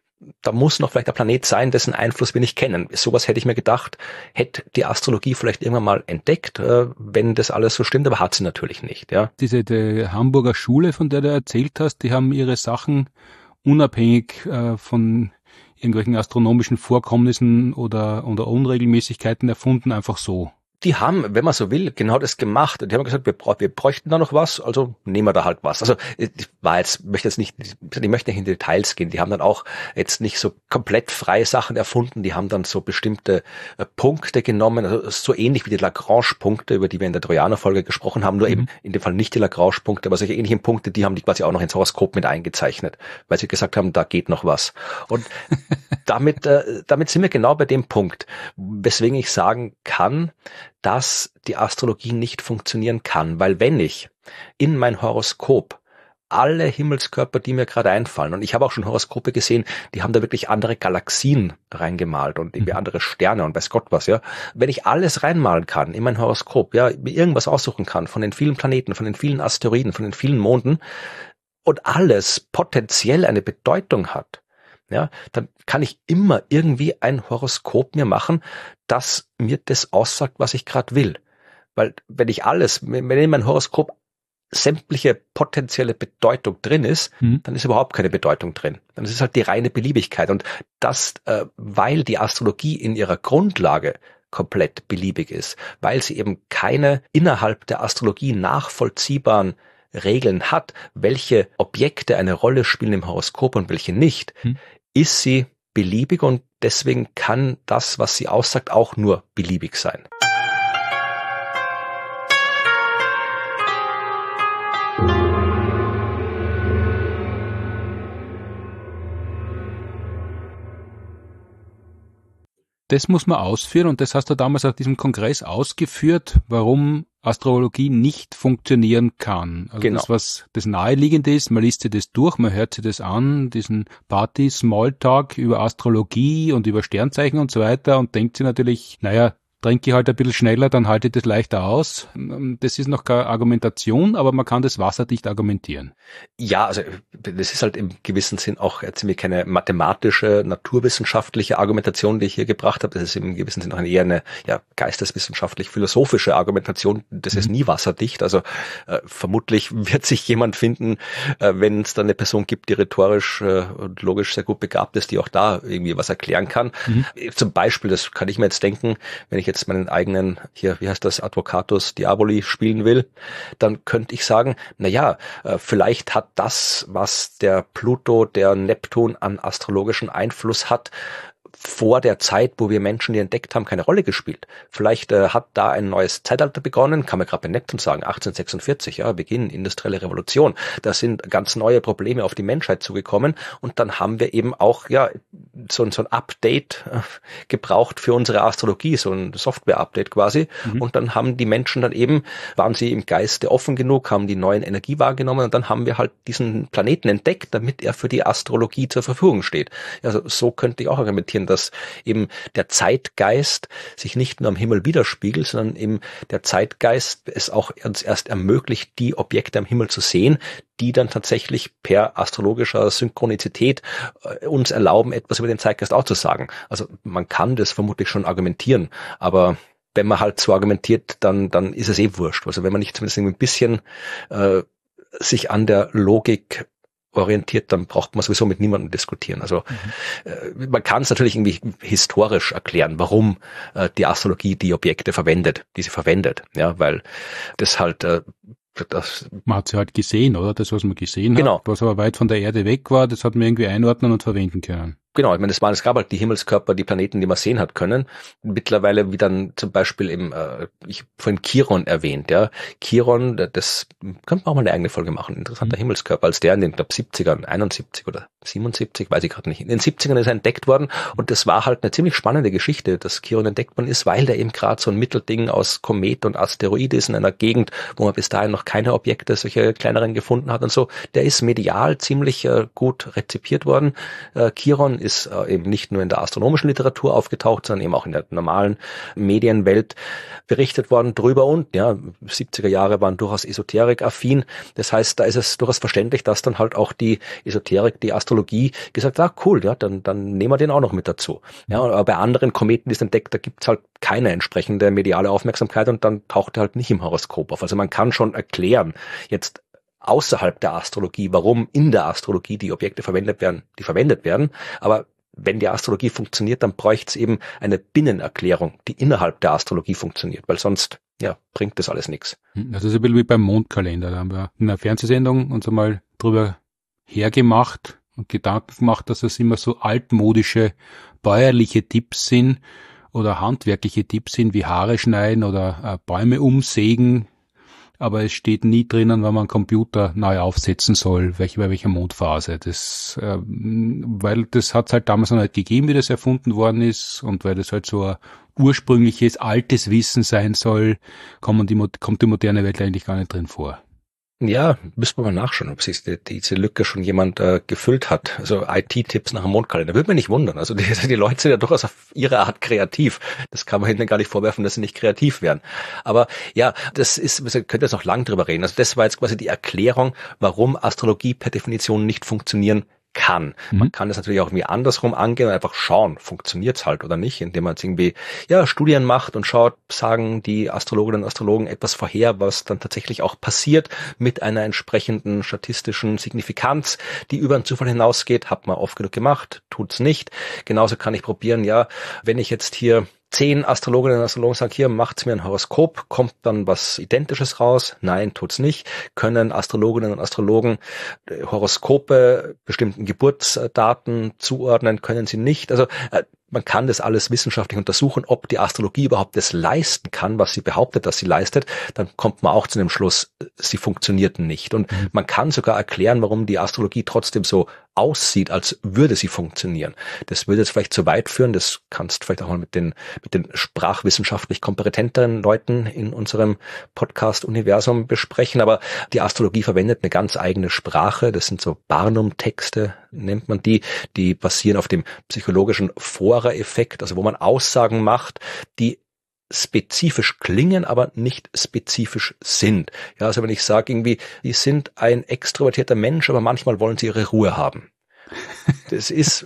Da muss noch vielleicht der Planet sein, dessen Einfluss wir nicht kennen. Sowas hätte ich mir gedacht, hätte die Astrologie vielleicht irgendwann mal entdeckt, wenn das alles so stimmt, aber hat sie natürlich nicht. Ja. Die Hamburger Schule, von der du erzählt hast, die haben ihre Sachen unabhängig von irgendwelchen astronomischen Vorkommnissen oder Unregelmäßigkeiten erfunden, einfach so. Die haben, wenn man so will, genau das gemacht. Die haben gesagt, wir bräuchten da noch was, also nehmen wir da halt was. Also ich möchte nicht in Details gehen. Die haben dann auch jetzt nicht so komplett freie Sachen erfunden. Die haben dann so bestimmte Punkte genommen, also so ähnlich wie die Lagrange-Punkte, über die wir in der Trojaner-Folge gesprochen haben, nur eben in dem Fall nicht die Lagrange-Punkte, aber solche ähnlichen Punkte, die haben die quasi auch noch ins Horoskop mit eingezeichnet, weil sie gesagt haben, da geht noch was. Und damit sind wir genau bei dem Punkt, weswegen ich sagen kann, dass die Astrologie nicht funktionieren kann, weil wenn ich in mein Horoskop alle Himmelskörper, die mir gerade einfallen, und ich habe auch schon Horoskope gesehen, die haben da wirklich andere Galaxien reingemalt und irgendwie andere Sterne und weiß Gott was, ja. Wenn ich alles reinmalen kann in mein Horoskop, ja, mir irgendwas aussuchen kann von den vielen Planeten, von den vielen Asteroiden, von den vielen Monden und alles potenziell eine Bedeutung hat, ja, dann kann ich immer irgendwie ein Horoskop mir machen, das mir das aussagt, was ich gerade will. Weil wenn in mein Horoskop sämtliche potenzielle Bedeutung drin ist, dann ist überhaupt keine Bedeutung drin. Dann ist es halt die reine Beliebigkeit. Und das, weil die Astrologie in ihrer Grundlage komplett beliebig ist, weil sie eben keine innerhalb der Astrologie nachvollziehbaren Regeln hat, welche Objekte eine Rolle spielen im Horoskop und welche nicht, ist sie beliebig und deswegen kann das, was sie aussagt, auch nur beliebig sein. Das muss man ausführen und das hast du damals auf diesem Kongress ausgeführt, warum Astrologie nicht funktionieren kann. Also genau. Das, was das Naheliegende ist, man liest sich das durch, man hört sich das an, diesen Party-Smalltalk über Astrologie und über Sternzeichen und so weiter und denkt sich natürlich, naja, trinke ich halt ein bisschen schneller, dann halte ich das leichter aus. Das ist noch keine Argumentation, aber man kann das wasserdicht argumentieren. Ja, also das ist halt im gewissen Sinn auch ziemlich keine mathematische, naturwissenschaftliche Argumentation, die ich hier gebracht habe. Das ist im gewissen Sinn auch eher eine geisteswissenschaftlich-philosophische Argumentation. Das ist nie wasserdicht. Also vermutlich wird sich jemand finden, wenn es dann eine Person gibt, die rhetorisch und logisch sehr gut begabt ist, die auch da irgendwie was erklären kann. Zum Beispiel, das kann ich mir jetzt denken, wenn ich jetzt meinen eigenen, hier, wie heißt das, Advocatus Diaboli spielen will, dann könnte ich sagen, vielleicht hat das, was der Pluto, der Neptun an astrologischen Einfluss hat, vor der Zeit, wo wir Menschen die entdeckt haben, keine Rolle gespielt. Vielleicht hat da ein neues Zeitalter begonnen, kann man gerade bei Neptun sagen, 1846, ja, Beginn, industrielle Revolution. Da sind ganz neue Probleme auf die Menschheit zugekommen und dann haben wir eben auch so ein Update gebraucht für unsere Astrologie, so ein Software-Update quasi. Und dann haben die Menschen waren sie im Geiste offen genug, haben die neuen Energie wahrgenommen und dann haben wir halt diesen Planeten entdeckt, damit er für die Astrologie zur Verfügung steht. Also so könnte ich auch argumentieren, dass eben der Zeitgeist sich nicht nur am Himmel widerspiegelt, sondern eben der Zeitgeist es auch uns erst ermöglicht, die Objekte am Himmel zu sehen, die dann tatsächlich per astrologischer Synchronizität uns erlauben, etwas über den Zeitgeist auch zu sagen. Also man kann das vermutlich schon argumentieren, aber wenn man halt so argumentiert, dann ist es wurscht. Also wenn man nicht zumindest ein bisschen sich an der Logik orientiert, dann braucht man sowieso mit niemandem diskutieren. Also man kann es natürlich irgendwie historisch erklären, warum die Astrologie die Objekte verwendet, die sie verwendet. Ja, weil das halt man hat sie halt gesehen, oder? Das, was man gesehen hat, was aber weit von der Erde weg war, das hat man irgendwie einordnen und verwenden können. Genau, ich meine, es gab halt die Himmelskörper, die Planeten, die man sehen hat können. Mittlerweile, wie dann zum Beispiel ich vorhin Chiron erwähnt, ja. Chiron, das könnte man auch mal eine eigene Folge machen. Interessanter Himmelskörper, als der in den, glaube 70ern, 71 oder 77, weiß ich gerade nicht. In den 70ern ist er entdeckt worden und das war halt eine ziemlich spannende Geschichte, dass Chiron entdeckt worden ist, weil der eben gerade so ein Mittelding aus Komet und Asteroid ist in einer Gegend, wo man bis dahin noch keine Objekte, solche kleineren gefunden hat und so. Der ist medial ziemlich gut rezipiert worden. Chiron ist eben nicht nur in der astronomischen Literatur aufgetaucht, sondern eben auch in der normalen Medienwelt berichtet worden drüber und 70er Jahre waren durchaus esoterik-affin. Das heißt, da ist es durchaus verständlich, dass dann halt auch die Esoterik, die Astrologie gesagt hat, cool, ja, dann nehmen wir den auch noch mit dazu. Ja, aber bei anderen Kometen, die es entdeckt, da gibt's halt keine entsprechende mediale Aufmerksamkeit und dann taucht er halt nicht im Horoskop auf. Also man kann schon erklären, jetzt außerhalb der Astrologie, warum in der Astrologie die Objekte verwendet werden. Aber wenn die Astrologie funktioniert, dann bräuchte es eben eine Binnenerklärung, die innerhalb der Astrologie funktioniert, weil sonst bringt das alles nichts. Das ist ein bisschen wie beim Mondkalender. Da haben wir in einer Fernsehsendung uns einmal drüber hergemacht und Gedanken gemacht, dass es immer so altmodische, bäuerliche Tipps sind oder handwerkliche Tipps sind, wie Haare schneiden oder Bäume umsägen. Aber es steht nie drinnen, wenn man einen Computer neu aufsetzen soll, bei welcher Mondphase. Weil das hat es halt damals noch nicht gegeben, wie das erfunden worden ist, und weil das halt so ein ursprüngliches, altes Wissen sein soll, kommt die moderne Welt eigentlich gar nicht drin vor. Ja, müssen wir mal nachschauen, ob sich diese Lücke schon jemand gefüllt hat. Also IT-Tipps nach dem Mondkalender. Würde mich nicht wundern. Also die Leute sind ja durchaus auf ihre Art kreativ. Das kann man ihnen gar nicht vorwerfen, dass sie nicht kreativ wären. Aber ja, wir können jetzt noch lang drüber reden. Also das war jetzt quasi die Erklärung, warum Astrologie per Definition nicht funktionieren kann. Man kann das natürlich auch irgendwie andersrum angehen und einfach schauen, funktioniert's halt oder nicht, indem man jetzt irgendwie Studien macht und schaut, sagen die Astrologinnen und Astrologen etwas vorher, was dann tatsächlich auch passiert mit einer entsprechenden statistischen Signifikanz, die über den Zufall hinausgeht. Hat man oft genug gemacht, tut's nicht. Genauso kann ich probieren, wenn ich jetzt hier 10 Astrologinnen und Astrologen sagen, hier macht's mir ein Horoskop, kommt dann was Identisches raus? Nein, tut's nicht. Können Astrologinnen und Astrologen Horoskope bestimmten Geburtsdaten zuordnen? Können sie nicht. Also man kann das alles wissenschaftlich untersuchen, ob die Astrologie überhaupt das leisten kann, was sie behauptet, dass sie leistet. Dann kommt man auch zu dem Schluss, sie funktioniert nicht. Und man kann sogar erklären, warum die Astrologie trotzdem so aussieht, als würde sie funktionieren. Das würde jetzt vielleicht zu weit führen. Das kannst du vielleicht auch mal mit den sprachwissenschaftlich kompetenteren Leuten in unserem Podcast-Universum besprechen. Aber die Astrologie verwendet eine ganz eigene Sprache. Das sind so Barnum-Texte, nennt man die basieren auf dem psychologischen Forer-Effekt, also wo man Aussagen macht, die spezifisch klingen, aber nicht spezifisch sind. Ja, also wenn ich sage irgendwie, die sind ein extrovertierter Mensch, aber manchmal wollen sie ihre Ruhe haben. Das ist,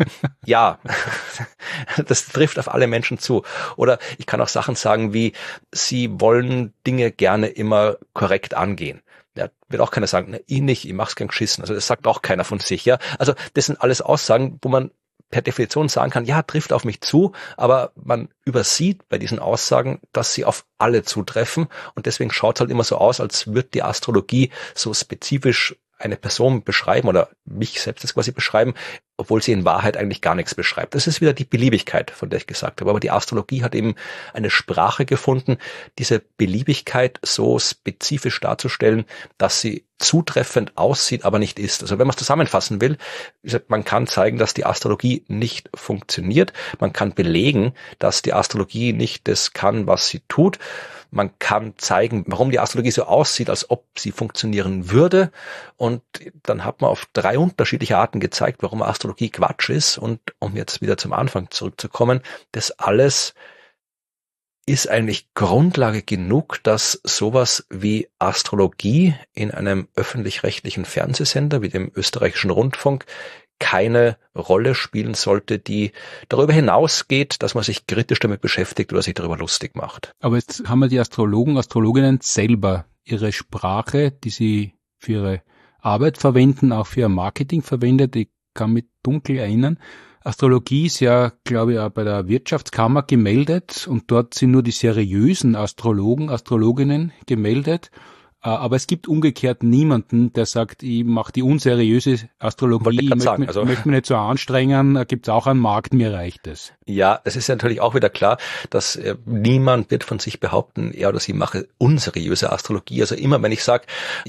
das trifft auf alle Menschen zu. Oder ich kann auch Sachen sagen wie, sie wollen Dinge gerne immer korrekt angehen. Ja, wird auch keiner sagen, ich nicht, ich mach's gern geschissen. Also das sagt auch keiner von sich, ja. Also das sind alles Aussagen, wo man per Definition sagen kann, trifft auf mich zu, aber man übersieht bei diesen Aussagen, dass sie auf alle zutreffen und deswegen schaut es halt immer so aus, als würde die Astrologie so spezifisch eine Person beschreiben oder mich selbst das quasi beschreiben, obwohl sie in Wahrheit eigentlich gar nichts beschreibt. Das ist wieder die Beliebigkeit, von der ich gesagt habe. Aber die Astrologie hat eben eine Sprache gefunden, diese Beliebigkeit so spezifisch darzustellen, dass sie zutreffend aussieht, aber nicht ist. Also wenn man es zusammenfassen will, man kann zeigen, dass die Astrologie nicht funktioniert. Man kann belegen, dass die Astrologie nicht das kann, was sie tut. Man kann zeigen, warum die Astrologie so aussieht, als ob sie funktionieren würde. Und dann hat man auf 3 unterschiedliche Arten gezeigt, warum Astrologie Quatsch ist. Und um jetzt wieder zum Anfang zurückzukommen, das alles ist eigentlich Grundlage genug, dass sowas wie Astrologie in einem öffentlich-rechtlichen Fernsehsender wie dem österreichischen Rundfunk keine Rolle spielen sollte, die darüber hinausgeht, dass man sich kritisch damit beschäftigt oder sich darüber lustig macht. Aber jetzt haben wir die Astrologen, Astrologinnen selber ihre Sprache, die sie für ihre Arbeit verwenden, auch für ihr Marketing verwendet. Ich kann mich dunkel erinnern. Astrologie ist ja, glaube ich, auch bei der Wirtschaftskammer gemeldet und dort sind nur die seriösen Astrologen, Astrologinnen gemeldet. Aber es gibt umgekehrt niemanden, der sagt, ich mache die unseriöse Astrologie, ich möchte mich nicht so anstrengen, da gibt es auch einen Markt, mir reicht es. Ja, es ist ja natürlich auch wieder klar, dass niemand wird von sich behaupten, er oder sie mache unseriöse Astrologie. Also immer, wenn ich sage,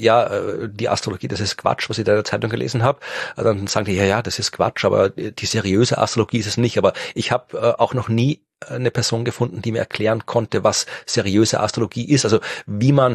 ja, die Astrologie, das ist Quatsch, was ich da in der Zeitung gelesen habe, dann sagen die, ja, das ist Quatsch, aber die seriöse Astrologie ist es nicht. Aber ich habe auch noch nie eine Person gefunden, die mir erklären konnte, was seriöse Astrologie ist. Also wie man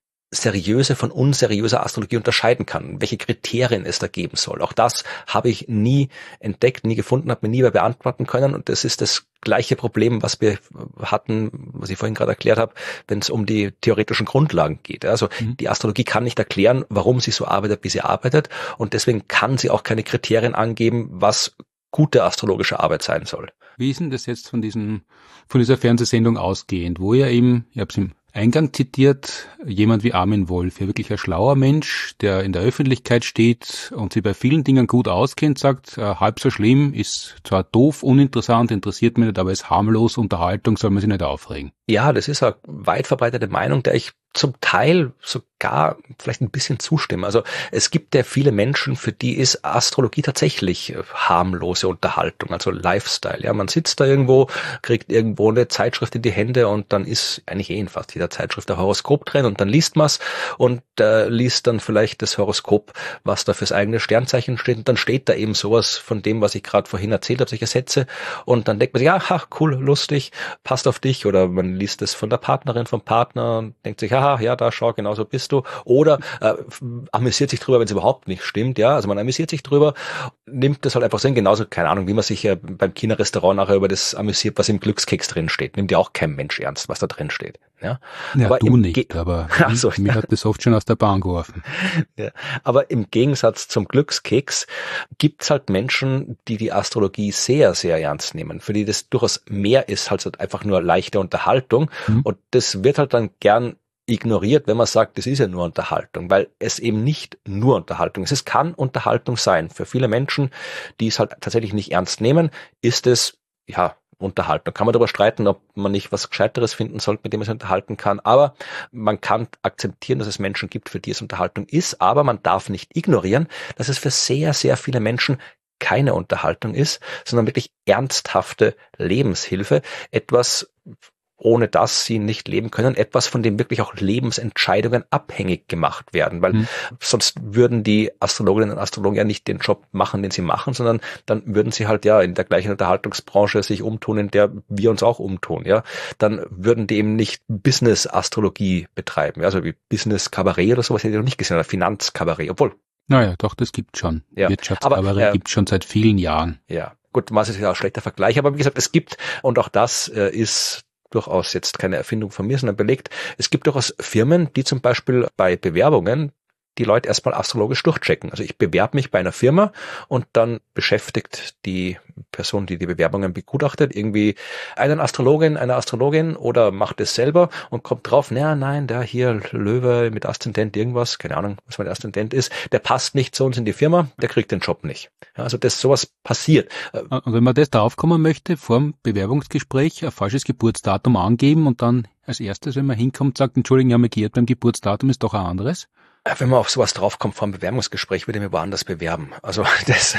seriöse von unseriöser Astrologie unterscheiden kann, welche Kriterien es da geben soll. Auch das habe ich nie entdeckt, nie gefunden, habe mir nie beantworten können, und das ist das gleiche Problem, was wir hatten, was ich vorhin gerade erklärt habe, wenn es um die theoretischen Grundlagen geht. Also die Astrologie kann nicht erklären, warum sie so arbeitet, wie sie arbeitet, und deswegen kann sie auch keine Kriterien angeben, was gute astrologische Arbeit sein soll. Wie ist denn das jetzt von dieser Fernsehsendung ausgehend, wo ja eben, ich habe es im Eingang zitiert, jemand wie Armin Wolf, ja wirklich ein schlauer Mensch, der in der Öffentlichkeit steht und sich bei vielen Dingen gut auskennt, sagt, halb so schlimm, ist zwar doof, uninteressant, interessiert mich nicht, aber ist harmlos, Unterhaltung, soll man sich nicht aufregen. Ja, das ist eine weit verbreitete Meinung, der ich zum Teil sogar vielleicht ein bisschen zustimme. Also es gibt ja viele Menschen, für die ist Astrologie tatsächlich harmlose Unterhaltung, also Lifestyle. Ja, man sitzt da irgendwo, kriegt irgendwo eine Zeitschrift in die Hände und dann ist eigentlich in fast jeder Zeitschrift ein Horoskop drin, und dann liest man's und liest dann vielleicht das Horoskop, was da fürs eigene Sternzeichen steht, und dann steht da eben sowas von dem, was ich gerade vorhin erzählt habe, solche Sätze, und dann denkt man sich, ja, cool, lustig, passt auf dich, oder man liest es von der Partnerin, vom Partner und denkt sich, ja, da schau, genau so bist du. Oder amüsiert sich drüber, wenn es überhaupt nicht stimmt. Ja, also man amüsiert sich drüber, nimmt das halt einfach so hin. Genauso, keine Ahnung, wie man sich beim China-Restaurant nachher über das amüsiert, was im Glückskeks drin steht. Nimmt ja auch kein Mensch ernst, was da drin steht. Ja, aber du nicht, aber mich hat das oft schon aus der Bahn geworfen. Ja, aber im Gegensatz zum Glückskeks gibt's halt Menschen, die die Astrologie sehr, sehr ernst nehmen, für die das durchaus mehr ist als halt einfach nur leichte Unterhaltung. Und das wird halt dann gern ignoriert, wenn man sagt, das ist ja nur Unterhaltung, weil es eben nicht nur Unterhaltung ist. Es kann Unterhaltung sein. Für viele Menschen, die es halt tatsächlich nicht ernst nehmen, ist es, ja, Unterhaltung. Kann man darüber streiten, ob man nicht was Gescheiteres finden sollte, mit dem man sich unterhalten kann. Aber man kann akzeptieren, dass es Menschen gibt, für die es Unterhaltung ist. Aber man darf nicht ignorieren, dass es für sehr, sehr viele Menschen keine Unterhaltung ist, sondern wirklich ernsthafte Lebenshilfe. Etwas, ohne das sie nicht leben können, etwas, von dem wirklich auch Lebensentscheidungen abhängig gemacht werden, weil sonst würden die Astrologinnen und Astrologen ja nicht den Job machen, den sie machen, sondern dann würden sie halt ja in der gleichen Unterhaltungsbranche sich umtun, in der wir uns auch umtun, ja. Dann würden die eben nicht Business-Astrologie betreiben, ja, also wie Business-Kabarett oder sowas hätte ich noch nicht gesehen, oder Finanzkabarett, obwohl. Naja, doch, das gibt's schon. Ja. Wirtschaftskabarett gibt's schon seit vielen Jahren. Ja, gut, was ist ja auch ein schlechter Vergleich, aber wie gesagt, es gibt, und auch das ist durchaus jetzt keine Erfindung von mir, sondern belegt. Es gibt durchaus Firmen, die zum Beispiel bei Bewerbungen die Leute erstmal astrologisch durchchecken. Also ich bewerbe mich bei einer Firma und dann beschäftigt die Person, die die Bewerbungen begutachtet, irgendwie einen Astrologen, eine Astrologin oder macht es selber und kommt drauf, nein, der hier Löwe mit Aszendent irgendwas, keine Ahnung, was mein Aszendent ist, der passt nicht zu uns in die Firma, der kriegt den Job nicht. Ja, also sowas passiert. Und wenn man das draufkommen möchte, vor dem Bewerbungsgespräch ein falsches Geburtsdatum angeben und dann als erstes, wenn man hinkommt, sagt, Entschuldigung, ja, mir geht beim Geburtsdatum ist doch ein anderes. Wenn man auf sowas draufkommt vor einem Bewerbungsgespräch, würde ich mich woanders bewerben. Also das,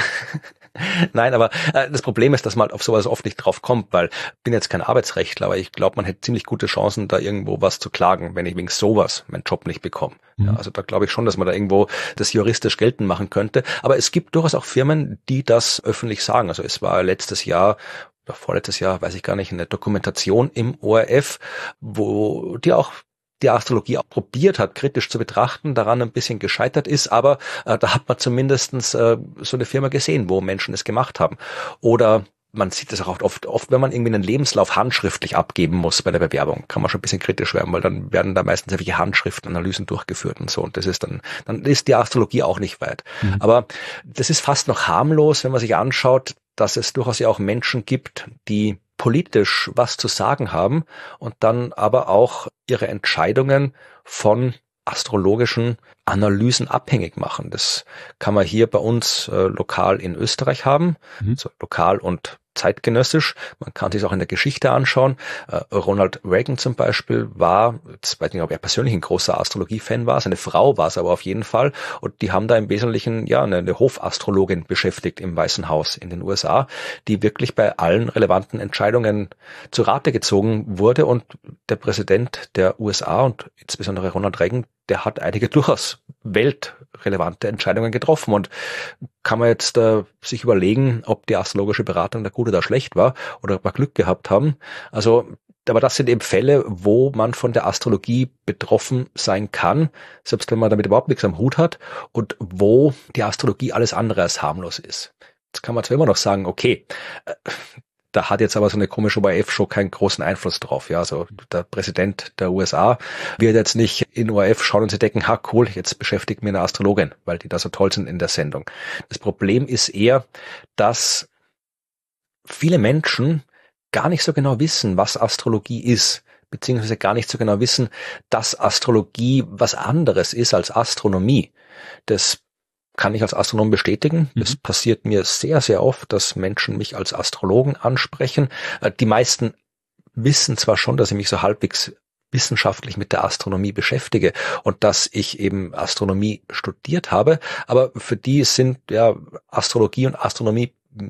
nein, aber das Problem ist, dass man halt auf sowas oft nicht drauf kommt, weil ich bin jetzt kein Arbeitsrechtler, aber ich glaube, man hätte ziemlich gute Chancen, da irgendwo was zu klagen, wenn ich wegen sowas meinen Job nicht bekomme. Ja, also da glaube ich schon, dass man da irgendwo das juristisch geltend machen könnte. Aber es gibt durchaus auch Firmen, die das öffentlich sagen. Also es war letztes Jahr oder vorletztes Jahr, weiß ich gar nicht, eine Dokumentation im ORF, wo die auch die Astrologie auch probiert hat, kritisch zu betrachten, daran ein bisschen gescheitert ist, aber da hat man zumindestens so eine Firma gesehen, wo Menschen es gemacht haben. Oder man sieht das auch oft, wenn man irgendwie einen Lebenslauf handschriftlich abgeben muss bei der Bewerbung, kann man schon ein bisschen kritisch werden, weil dann werden da meistens irgendwelche Handschriftenanalysen durchgeführt und so. Und das ist dann ist die Astrologie auch nicht weit. Aber das ist fast noch harmlos, wenn man sich anschaut, dass es durchaus ja auch Menschen gibt, die politisch was zu sagen haben und dann aber auch ihre Entscheidungen von astrologischen Analysen abhängig machen. Das kann man hier bei uns lokal in Österreich haben, so lokal und zeitgenössisch. Man kann sich auch in der Geschichte anschauen. Ronald Reagan zum Beispiel war, jetzt weiß nicht, ob er persönlich ein großer Astrologie-Fan war, seine Frau war es aber auf jeden Fall. Und die haben da im Wesentlichen eine Hofastrologin beschäftigt im Weißen Haus in den USA, die wirklich bei allen relevanten Entscheidungen zu Rate gezogen wurde. Und der Präsident der USA und insbesondere Ronald Reagan, der hat einige durchaus weltrelevante Entscheidungen getroffen. Und kann man jetzt sich überlegen, ob die astrologische Beratung da gut oder schlecht war oder ob wir Glück gehabt haben. Also, aber das sind eben Fälle, wo man von der Astrologie betroffen sein kann, selbst wenn man damit überhaupt nichts am Hut hat, und wo die Astrologie alles andere als harmlos ist. Jetzt kann man zwar immer noch sagen, okay, da hat jetzt aber so eine komische ORF-Show keinen großen Einfluss drauf. Ja, also der Präsident der USA wird jetzt nicht in ORF schauen und sie denken, ha cool, jetzt beschäftigt mir eine Astrologin, weil die da so toll sind in der Sendung. Das Problem ist eher, dass viele Menschen gar nicht so genau wissen, was Astrologie ist, beziehungsweise gar nicht so genau wissen, dass Astrologie was anderes ist als Astronomie. Das kann ich als Astronom bestätigen. Das passiert mir sehr, sehr oft, dass Menschen mich als Astrologen ansprechen. Die meisten wissen zwar schon, dass ich mich so halbwegs wissenschaftlich mit der Astronomie beschäftige und dass ich eben Astronomie studiert habe, aber für die sind ja Astrologie und Astronomie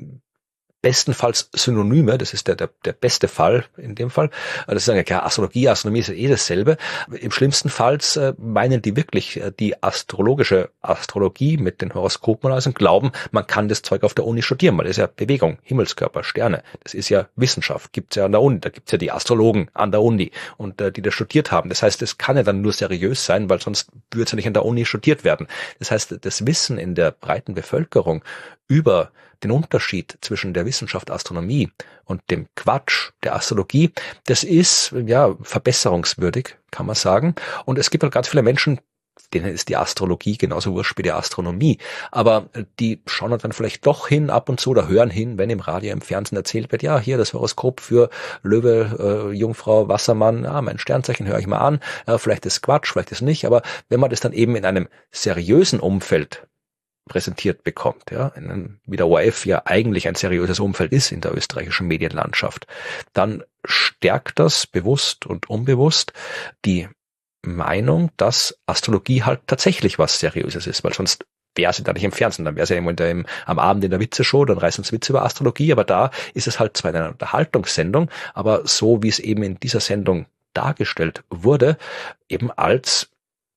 bestenfalls Synonyme, das ist der beste Fall in dem Fall. Das ist ja Astrologie, Astronomie ist ja eh dasselbe. Im schlimmsten Fall meinen die wirklich die astrologische Astrologie mit den Horoskopen und alles und glauben, man kann das Zeug auf der Uni studieren, weil das ist ja Bewegung, Himmelskörper, Sterne. Das ist ja Wissenschaft, gibt's ja an der Uni, da gibt's ja die Astrologen an der Uni und die das studiert haben. Das heißt, es kann ja dann nur seriös sein, weil sonst würde es ja nicht an der Uni studiert werden. Das heißt, das Wissen in der breiten Bevölkerung über den Unterschied zwischen der Wissenschaft Astronomie und dem Quatsch der Astrologie, das ist ja verbesserungswürdig, kann man sagen. Und es gibt halt ganz viele Menschen, denen ist die Astrologie genauso wurscht wie die Astronomie. Aber die schauen dann vielleicht doch hin ab und zu oder hören hin, wenn im Radio, im Fernsehen erzählt wird, ja, hier das Horoskop für Löwe, Jungfrau, Wassermann, mein Sternzeichen höre ich mal an. Vielleicht ist Quatsch, vielleicht ist nicht. Aber wenn man das dann eben in einem seriösen Umfeld präsentiert bekommt, ja, wie der ORF ja eigentlich ein seriöses Umfeld ist in der österreichischen Medienlandschaft, dann stärkt das bewusst und unbewusst die Meinung, dass Astrologie halt tatsächlich was Seriöses ist, weil sonst wäre sie da nicht im Fernsehen, dann wäre sie ja am Abend in der Witzeshow, dann reißen sie Witze über Astrologie, aber da ist es halt zwar eine Unterhaltungssendung, aber so wie es eben in dieser Sendung dargestellt wurde, eben als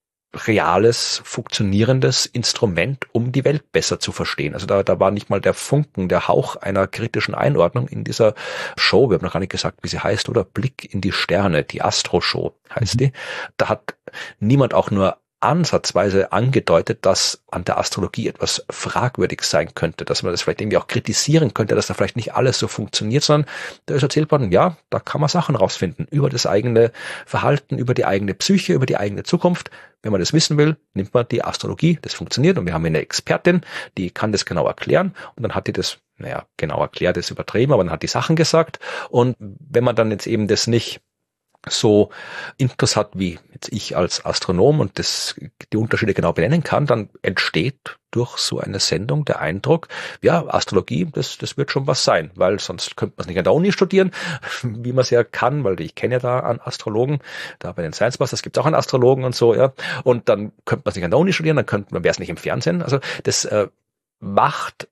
reales, funktionierendes Instrument, um die Welt besser zu verstehen. Also da war nicht mal der Funken, der Hauch einer kritischen Einordnung in dieser Show. Wir haben noch gar nicht gesagt, wie sie heißt, oder? Blick in die Sterne, die Astro-Show heißt die. Da hat niemand auch nur ansatzweise angedeutet, dass an der Astrologie etwas fragwürdig sein könnte, dass man das vielleicht irgendwie auch kritisieren könnte, dass da vielleicht nicht alles so funktioniert, sondern da ist erzählt worden, ja, da kann man Sachen rausfinden über das eigene Verhalten, über die eigene Psyche, über die eigene Zukunft. Wenn man das wissen will, nimmt man die Astrologie, das funktioniert und wir haben eine Expertin, die kann das genau erklären und dann hat die das, genau erklärt ist übertrieben, aber dann hat die Sachen gesagt und wenn man dann jetzt eben das nicht so Intus hat wie jetzt ich als Astronom und die Unterschiede genau benennen kann, dann entsteht durch so eine Sendung der Eindruck, ja, Astrologie, das wird schon was sein, weil sonst könnte man es nicht an der Uni studieren, wie man es ja kann, weil ich kenne ja da an Astrologen, da bei den Science Busters gibt es auch einen Astrologen und so, ja, und dann könnte man es nicht an der Uni studieren, dann wäre es nicht im Fernsehen, also das macht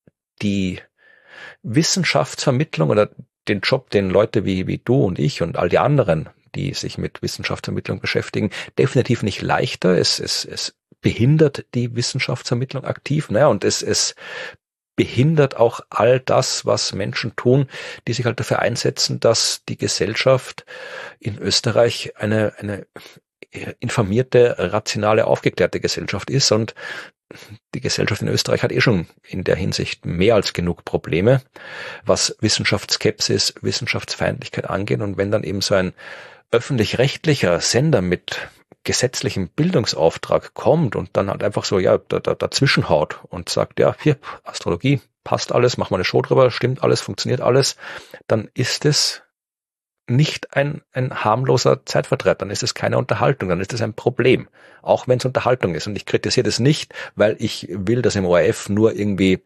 die Wissenschaftsvermittlung oder den Job, den Leute wie du und ich und all die anderen, die sich mit Wissenschaftsvermittlung beschäftigen, definitiv nicht leichter. Es behindert die Wissenschaftsvermittlung aktiv, und es behindert auch all das, was Menschen tun, die sich halt dafür einsetzen, dass die Gesellschaft in Österreich eine informierte, rationale, aufgeklärte Gesellschaft ist und die Gesellschaft in Österreich hat schon in der Hinsicht mehr als genug Probleme, was Wissenschaftsskepsis, Wissenschaftsfeindlichkeit angeht. Und wenn dann eben so ein öffentlich-rechtlicher Sender mit gesetzlichem Bildungsauftrag kommt und dann halt einfach so, dazwischen haut und sagt, ja, hier, Astrologie, passt alles, mach mal eine Show drüber, stimmt alles, funktioniert alles, dann ist es nicht ein harmloser Zeitvertreib, dann ist es keine Unterhaltung, dann ist es ein Problem, auch wenn es Unterhaltung ist. Und ich kritisiere das nicht, weil ich will, dass im ORF nur irgendwie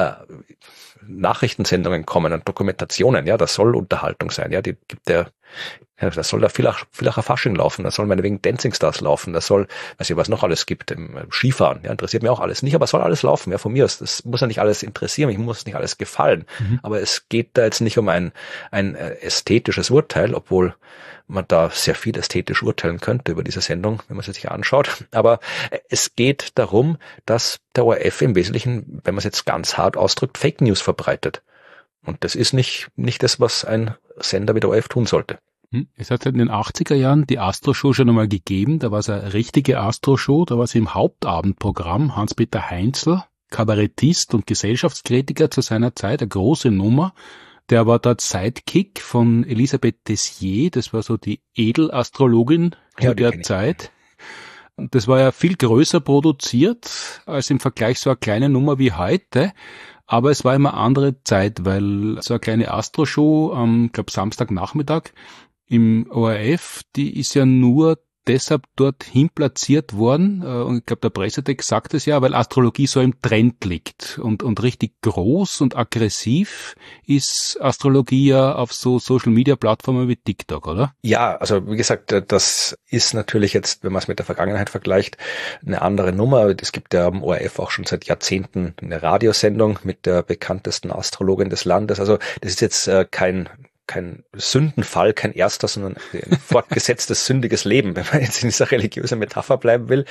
Nachrichtensendungen kommen und Dokumentationen, ja, das soll Unterhaltung sein, ja, die gibt das soll da vielacher Fasching laufen, das soll meinetwegen Dancing Stars laufen, das soll, weiß ich was noch alles gibt, im Skifahren, ja, interessiert mich auch alles nicht, aber es soll alles laufen, ja, von mir aus, das muss ja nicht alles interessieren, mich muss nicht alles gefallen, aber es geht da jetzt nicht um ein ästhetisches Urteil, obwohl man da sehr viel ästhetisch urteilen könnte über diese Sendung, wenn man sie sich anschaut, aber es geht darum, dass der ORF im Wesentlichen, wenn man es jetzt ganz hart ausdrückt, Fake News verbreitet. Und das ist nicht das, was ein Sender wie der ORF tun sollte. Es hat in den 80er Jahren die Astro-Show schon einmal gegeben. Da war es eine richtige Astro-Show. Da war sie im Hauptabendprogramm. Hans-Peter Heinzl, Kabarettist und Gesellschaftskritiker zu seiner Zeit, eine große Nummer. Der war dort Sidekick von Elisabeth Tessier. Das war so die Edelastrologin der Zeit. Und das war ja viel größer produziert als im Vergleich so eine kleine Nummer wie heute. Aber es war immer eine andere Zeit, weil so eine kleine Astro-Show am, Samstagnachmittag im ORF, die ist ja nur deshalb dorthin platziert worden, und ich glaube, der Pressetext sagt es ja, weil Astrologie so im Trend liegt und richtig groß und aggressiv ist Astrologie ja auf so Social-Media-Plattformen wie TikTok, oder? Ja, also wie gesagt, das ist natürlich jetzt, wenn man es mit der Vergangenheit vergleicht, eine andere Nummer. Es gibt ja am ORF auch schon seit Jahrzehnten eine Radiosendung mit der bekanntesten Astrologin des Landes. Also das ist jetzt kein Sündenfall, kein erster, sondern ein fortgesetztes sündiges Leben, wenn man jetzt in dieser religiösen Metapher bleiben will.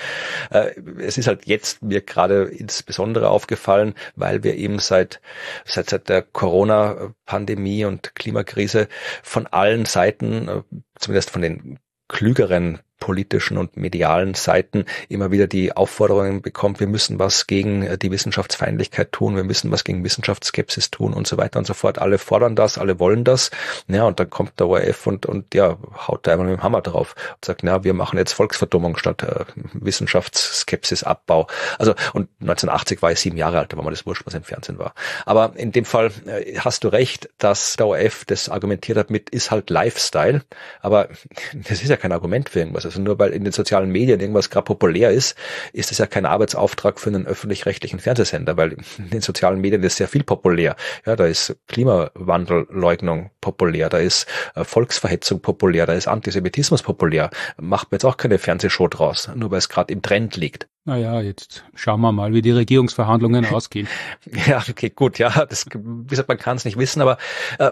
Es ist halt jetzt mir gerade insbesondere aufgefallen, weil wir eben seit der Corona-Pandemie und Klimakrise von allen Seiten, zumindest von den klügeren politischen und medialen Seiten immer wieder die Aufforderungen bekommt, wir müssen was gegen die Wissenschaftsfeindlichkeit tun, wir müssen was gegen Wissenschaftsskepsis tun und so weiter und so fort. Alle fordern das, alle wollen das. Ja, und dann kommt der ORF und ja, haut da einfach mit dem Hammer drauf und sagt, na, wir machen jetzt Volksverdummung statt Wissenschaftsskepsis-Abbau. Also, und 1980 war ich 7 Jahre alt, da war mir das wurscht, was im Fernsehen war. Aber in dem Fall hast du recht, dass der ORF das argumentiert hat mit, ist halt Lifestyle. Aber das ist ja kein Argument für irgendwas. Also nur weil in den sozialen Medien irgendwas gerade populär ist das ja kein Arbeitsauftrag für einen öffentlich-rechtlichen Fernsehsender, weil in den sozialen Medien ist sehr viel populär. Ja, da ist Klimawandelleugnung populär, da ist Volksverhetzung populär, da ist Antisemitismus populär. Macht man jetzt auch keine Fernsehshow draus, nur weil es gerade im Trend liegt. Naja, jetzt schauen wir mal, wie die Regierungsverhandlungen ausgehen. Ja, okay, gut, ja, das, wie gesagt, man kann es nicht wissen, aber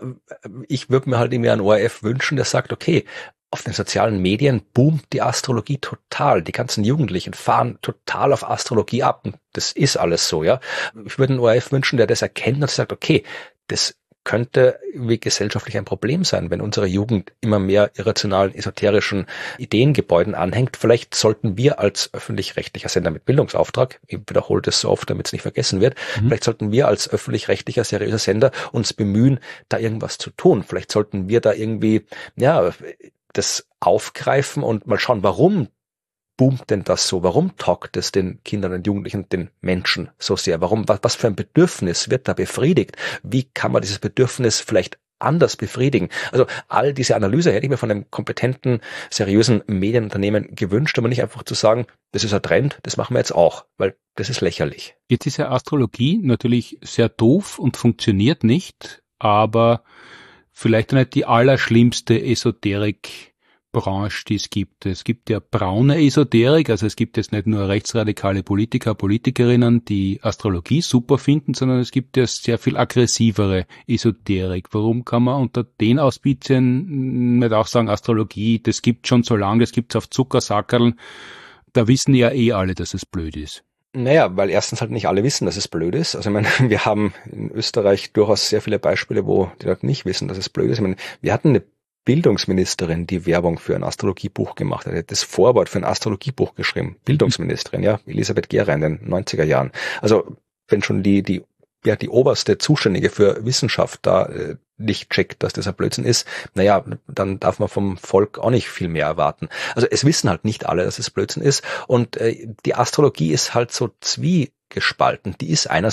ich würde mir halt irgendwie einen ORF wünschen, der sagt, okay, auf den sozialen Medien boomt die Astrologie total. Die ganzen Jugendlichen fahren total auf Astrologie ab. Und das ist alles so, ja. Ich würde einen ORF wünschen, der das erkennt und sagt, okay, das könnte irgendwie gesellschaftlich ein Problem sein, wenn unsere Jugend immer mehr irrationalen, esoterischen Ideengebäuden anhängt. Vielleicht sollten wir als öffentlich-rechtlicher Sender mit Bildungsauftrag, ich wiederhole das so oft, damit es nicht vergessen wird, vielleicht sollten wir als öffentlich-rechtlicher, seriöser Sender uns bemühen, da irgendwas zu tun. Vielleicht sollten wir da irgendwie, ja, das aufgreifen und mal schauen, warum boomt denn das so? Warum taugt es den Kindern und Jugendlichen, den Menschen so sehr? Warum, was für ein Bedürfnis wird da befriedigt? Wie kann man dieses Bedürfnis vielleicht anders befriedigen? Also all diese Analyse hätte ich mir von einem kompetenten, seriösen Medienunternehmen gewünscht, aber nicht einfach zu sagen, das ist ein Trend, das machen wir jetzt auch, weil das ist lächerlich. Jetzt ist ja Astrologie natürlich sehr doof und funktioniert nicht, aber vielleicht nicht die allerschlimmste Esoterik-Branche, die es gibt. Es gibt ja braune Esoterik, also es gibt jetzt nicht nur rechtsradikale Politiker, Politikerinnen, die Astrologie super finden, sondern es gibt ja sehr viel aggressivere Esoterik. Warum kann man unter den Auspizien nicht auch sagen, Astrologie, das gibt schon so lange, das gibt's auf Zuckersackerln, da wissen ja alle, dass es blöd ist. Naja, weil erstens halt nicht alle wissen, dass es blöd ist. Also ich meine, wir haben in Österreich durchaus sehr viele Beispiele, wo die Leute nicht wissen, dass es blöd ist. Ich meine, wir hatten eine Bildungsministerin, die Werbung für ein Astrologiebuch gemacht hat. Die hat das Vorwort für ein Astrologiebuch geschrieben. Bildungsministerin, ja, Elisabeth Gera in den 90er Jahren. Also wenn schon die oberste Zuständige für Wissenschaft da nicht checkt, dass das ein Blödsinn ist, naja, dann darf man vom Volk auch nicht viel mehr erwarten. Also es wissen halt nicht alle, dass es Blödsinn ist und die Astrologie ist halt so zwiegespalten. Die ist einerseits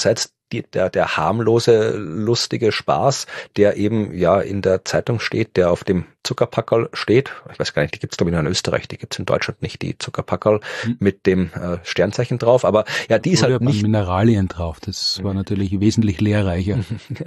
der harmlose, lustige Spaß, der eben ja in der Zeitung steht, der auf dem Zuckerpackerl steht. Ich weiß gar nicht, die gibt's glaube ich nur in Österreich, die gibt's in Deutschland nicht, die Zuckerpackerl mit dem Sternzeichen drauf. Aber ja, die ist halt nicht Mineralien drauf. Das war natürlich wesentlich lehrreicher.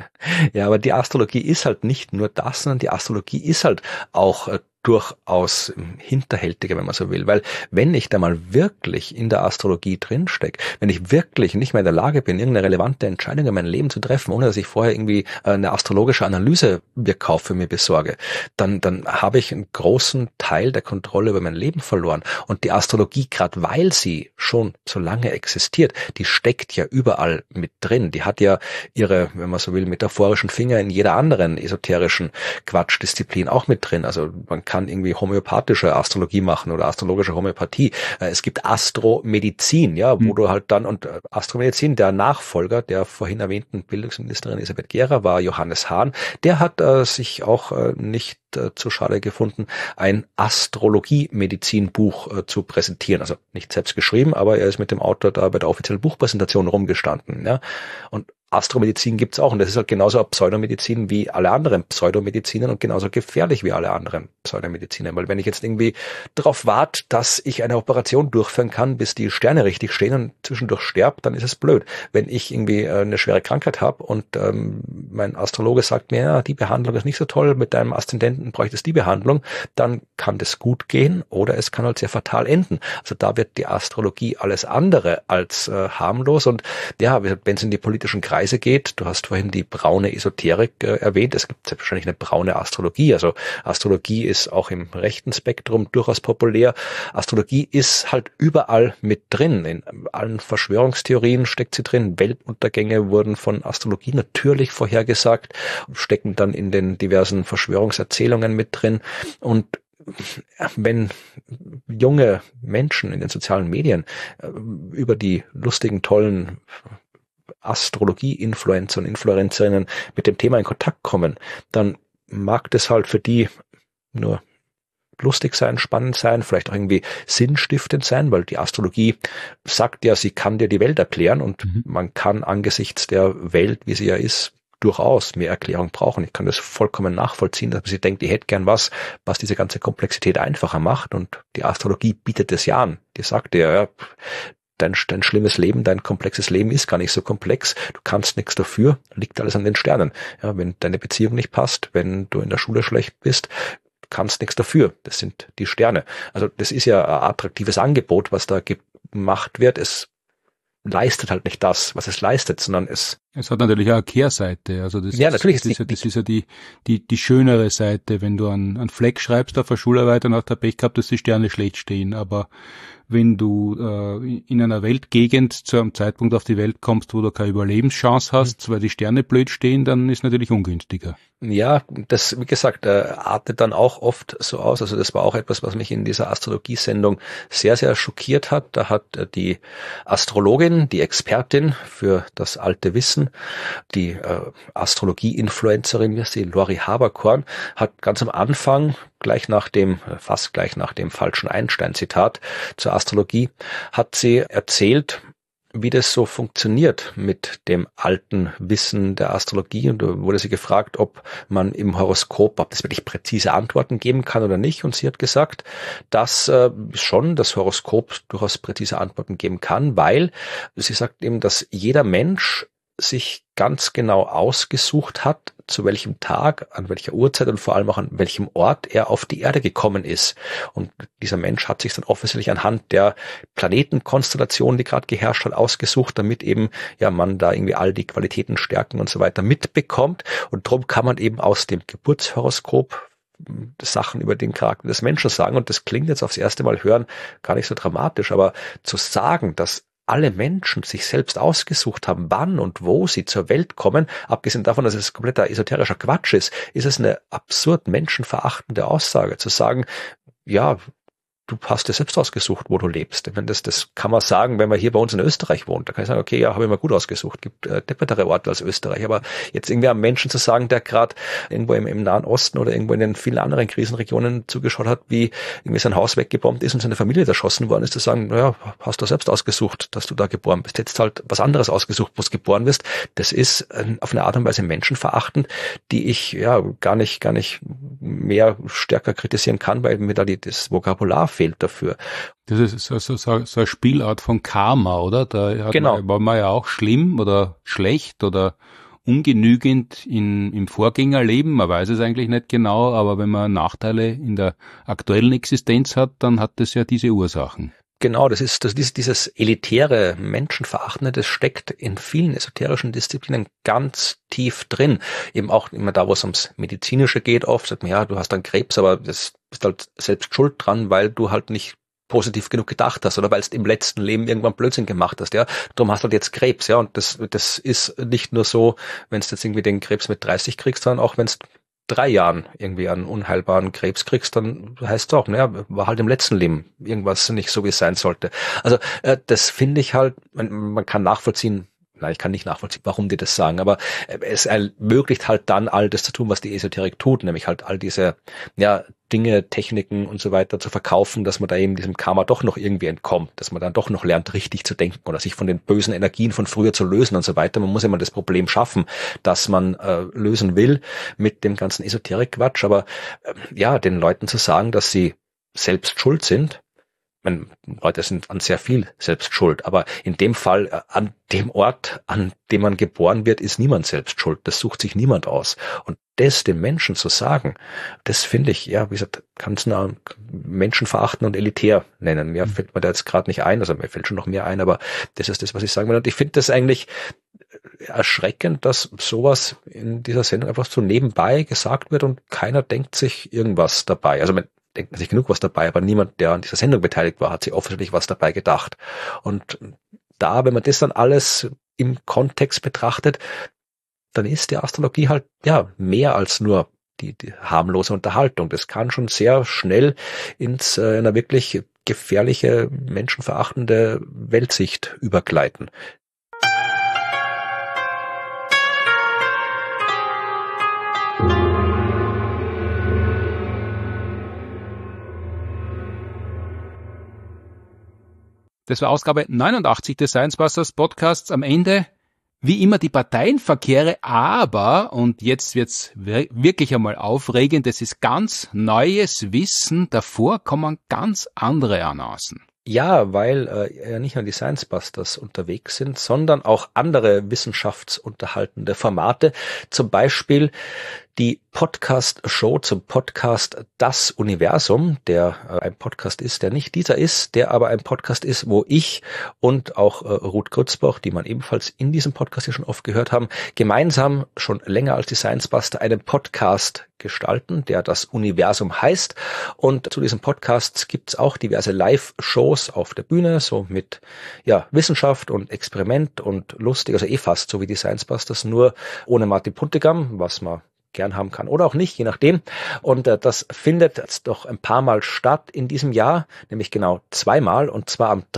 Ja, aber die Astrologie ist halt nicht nur das, sondern die Astrologie ist halt auch durchaus hinterhältiger, wenn man so will. Weil wenn ich da mal wirklich in der Astrologie drinstecke, wenn ich wirklich nicht mehr in der Lage bin, irgendeine relevante Entscheidung in meinem Leben zu treffen, ohne dass ich vorher irgendwie eine astrologische Analyse mir kaufe, mir besorge, dann habe ich einen großen Teil der Kontrolle über mein Leben verloren. Und die Astrologie, gerade weil sie schon so lange existiert, die steckt ja überall mit drin. Die hat ja ihre, wenn man so will, metaphorischen Finger in jeder anderen esoterischen Quatschdisziplin auch mit drin. Also man kann irgendwie homöopathische Astrologie machen oder astrologische Homöopathie. Es gibt Astromedizin, ja, wo du halt dann, und Astromedizin, der Nachfolger der vorhin erwähnten Bildungsministerin Elisabeth Gera war Johannes Hahn, der hat sich auch nicht zu schade gefunden, ein Astrologie-Medizin-Buch zu präsentieren. Also nicht selbst geschrieben, aber er ist mit dem Autor da bei der offiziellen Buchpräsentation rumgestanden. Ja. Und Astromedizin gibt's auch, und das ist halt genauso eine Pseudomedizin wie alle anderen Pseudomedizinen und genauso gefährlich wie alle anderen Pseudomedizinen, weil wenn ich jetzt irgendwie darauf warte, dass ich eine Operation durchführen kann, bis die Sterne richtig stehen und zwischendurch sterbe, dann ist es blöd. Wenn ich irgendwie eine schwere Krankheit habe und mein Astrologe sagt mir, ja, die Behandlung ist nicht so toll, mit deinem Aszendenten bräuchtest die Behandlung, dann kann das gut gehen oder es kann halt sehr fatal enden. Also da wird die Astrologie alles andere als harmlos, und ja, wenn es in die politischen Kreise geht, du hast vorhin die braune Esoterik erwähnt, es gibt wahrscheinlich eine braune Astrologie, also Astrologie ist auch im rechten Spektrum durchaus populär. Astrologie ist halt überall mit drin, in allen Verschwörungstheorien steckt sie drin, Weltuntergänge wurden von Astrologie natürlich vorhergesagt, stecken dann in den diversen Verschwörungserzählungen mit drin, und wenn junge Menschen in den sozialen Medien über die lustigen, tollen Astrologie-Influencer und Influencerinnen mit dem Thema in Kontakt kommen, dann mag das halt für die nur lustig sein, spannend sein, vielleicht auch irgendwie sinnstiftend sein, weil die Astrologie sagt ja, sie kann dir die Welt erklären, und man kann angesichts der Welt, wie sie ja ist, durchaus mehr Erklärung brauchen. Ich kann das vollkommen nachvollziehen, dass man sich denkt, ich hätte gern was diese ganze Komplexität einfacher macht, und die Astrologie bietet es ja an. Die sagt dir, ja, dein schlimmes Leben, dein komplexes Leben ist gar nicht so komplex. Du kannst nichts dafür, liegt alles an den Sternen. Ja, wenn deine Beziehung nicht passt, wenn du in der Schule schlecht bist, kannst nichts dafür. Das sind die Sterne. Also das ist ja ein attraktives Angebot, was da gemacht wird. Es leistet halt nicht das, was es leistet, sondern es hat natürlich auch eine Kehrseite. Also das ist ja die schönere Seite, wenn du einen Fleck schreibst auf der Schularbeit und hast Pech gehabt, dass die Sterne schlecht stehen. Aber wenn du in einer Weltgegend zu einem Zeitpunkt auf die Welt kommst, wo du keine Überlebenschance hast, weil die Sterne blöd stehen, dann ist natürlich ungünstiger. Ja, das, wie gesagt, artet dann auch oft so aus. Also das war auch etwas, was mich in dieser Astrologie-Sendung sehr, sehr schockiert hat. Da hat die Astrologin, die Expertin für das alte Wissen, die Astrologie-Influencerin, wie heißt sie, Lori Haberkorn, hat ganz am Anfang, fast gleich nach dem falschen Einstein-Zitat zur Astrologie, hat sie erzählt, wie das so funktioniert mit dem alten Wissen der Astrologie. Und da wurde sie gefragt, ob man im Horoskop, ob das wirklich präzise Antworten geben kann oder nicht. Und sie hat gesagt, dass schon das Horoskop durchaus präzise Antworten geben kann, weil sie sagt eben, dass jeder Mensch sich ganz genau ausgesucht hat, zu welchem Tag, an welcher Uhrzeit und vor allem auch an welchem Ort er auf die Erde gekommen ist. Und dieser Mensch hat sich dann offensichtlich anhand der Planetenkonstellation, die gerade geherrscht hat, ausgesucht, damit eben ja man da irgendwie all die Qualitäten, Stärken und so weiter mitbekommt. Und darum kann man eben aus dem Geburtshoroskop Sachen über den Charakter des Menschen sagen. Und das klingt jetzt aufs erste Mal hören gar nicht so dramatisch, aber zu sagen, dass alle Menschen sich selbst ausgesucht haben, wann und wo sie zur Welt kommen, abgesehen davon, dass es kompletter esoterischer Quatsch ist es eine absurd menschenverachtende Aussage, zu sagen, ja, du hast dir selbst ausgesucht, wo du lebst. Ich meine, das kann man sagen, wenn man hier bei uns in Österreich wohnt. Da kann ich sagen, okay, ja, habe ich mir gut ausgesucht. Gibt deppertere Orte als Österreich. Aber jetzt irgendwie einem Menschen zu sagen, der gerade irgendwo im Nahen Osten oder irgendwo in den vielen anderen Krisenregionen zugeschaut hat, wie irgendwie sein Haus weggebombt ist und seine Familie erschossen worden ist, zu sagen, naja, hast du selbst ausgesucht, dass du da geboren bist. Jetzt halt was anderes ausgesucht, wo du geboren wirst. Das ist auf eine Art und Weise menschenverachtend, die ich ja gar nicht mehr stärker kritisieren kann, weil mir da das Vokabular fehlt dafür. Das ist so eine Spielart von Karma, oder? War man ja auch schlimm oder schlecht oder ungenügend im Vorgängerleben. Man weiß es eigentlich nicht genau, aber wenn man Nachteile in der aktuellen Existenz hat, dann hat das ja diese Ursachen. Genau, das ist dieses elitäre, menschenverachtende, das steckt in vielen esoterischen Disziplinen ganz tief drin. Eben auch immer da, wo es ums Medizinische geht, oft sagt man, ja, du hast dann Krebs, aber das bist halt selbst schuld dran, weil du halt nicht positiv genug gedacht hast oder weil du im letzten Leben irgendwann Blödsinn gemacht hast, ja. Darum hast du halt jetzt Krebs, ja. Und das ist nicht nur so, wenn du jetzt irgendwie den Krebs mit 30 kriegst, sondern auch wenn es 3 Jahren irgendwie einen unheilbaren Krebs kriegst, dann heißt es auch, naja, war halt im letzten Leben irgendwas nicht so, wie es sein sollte. Also das finde ich halt, man kann nachvollziehen, nein, ich kann nicht nachvollziehen, warum die das sagen, aber es ermöglicht halt dann all das zu tun, was die Esoterik tut, nämlich halt all diese Dinge, Techniken und so weiter zu verkaufen, dass man da eben diesem Karma doch noch irgendwie entkommt, dass man dann doch noch lernt, richtig zu denken oder sich von den bösen Energien von früher zu lösen und so weiter. Man muss immer das Problem schaffen, dass man lösen will mit dem ganzen Esoterik-Quatsch, aber den Leuten zu sagen, dass sie selbst schuld sind, Leute sind an sehr viel selbst schuld, aber in dem Fall, an dem Ort, an dem man geboren wird, ist niemand selbst schuld. Das sucht sich niemand aus. Und das den Menschen zu sagen, das finde ich, wie gesagt, kann es nur menschenverachtend und elitär nennen. Ja, fällt mir da jetzt gerade nicht ein, also mir fällt schon noch mehr ein, aber das ist das, was ich sagen will. Und ich finde das eigentlich erschreckend, dass sowas in dieser Sendung einfach so nebenbei gesagt wird und keiner denkt sich irgendwas dabei. Also denkt man sich genug was dabei, aber niemand, der an dieser Sendung beteiligt war, hat sich offensichtlich was dabei gedacht. Und da, wenn man das dann alles im Kontext betrachtet, dann ist die Astrologie halt mehr als nur die harmlose Unterhaltung. Das kann schon sehr schnell ins einer wirklich gefährliche, menschenverachtende Weltsicht übergleiten. Das war Ausgabe 89 des Science Busters Podcasts. Am Ende, wie immer, die Parteienverkehre, aber, und jetzt wird's wirklich einmal aufregend, es ist ganz neues Wissen, davor kommen ganz andere Annoncen. Ja, weil nicht nur die Science Busters unterwegs sind, sondern auch andere wissenschaftsunterhaltende Formate, zum Beispiel die Podcast-Show zum Podcast Das Universum, der ein Podcast ist, der nicht dieser ist, der aber ein Podcast ist, wo ich und auch Ruth Grützbach, die man ebenfalls in diesem Podcast hier schon oft gehört haben, gemeinsam schon länger als die Science Buster einen Podcast gestalten, der Das Universum heißt. Und zu diesen Podcasts gibt's auch diverse Live-Shows auf der Bühne, so mit Wissenschaft und Experiment und lustig, also fast so wie die Science Busters, nur ohne Martin Puntigam, was man gern haben kann oder auch nicht, je nachdem. Und das findet jetzt doch ein paar Mal statt in diesem Jahr, nämlich genau 2-mal, und zwar am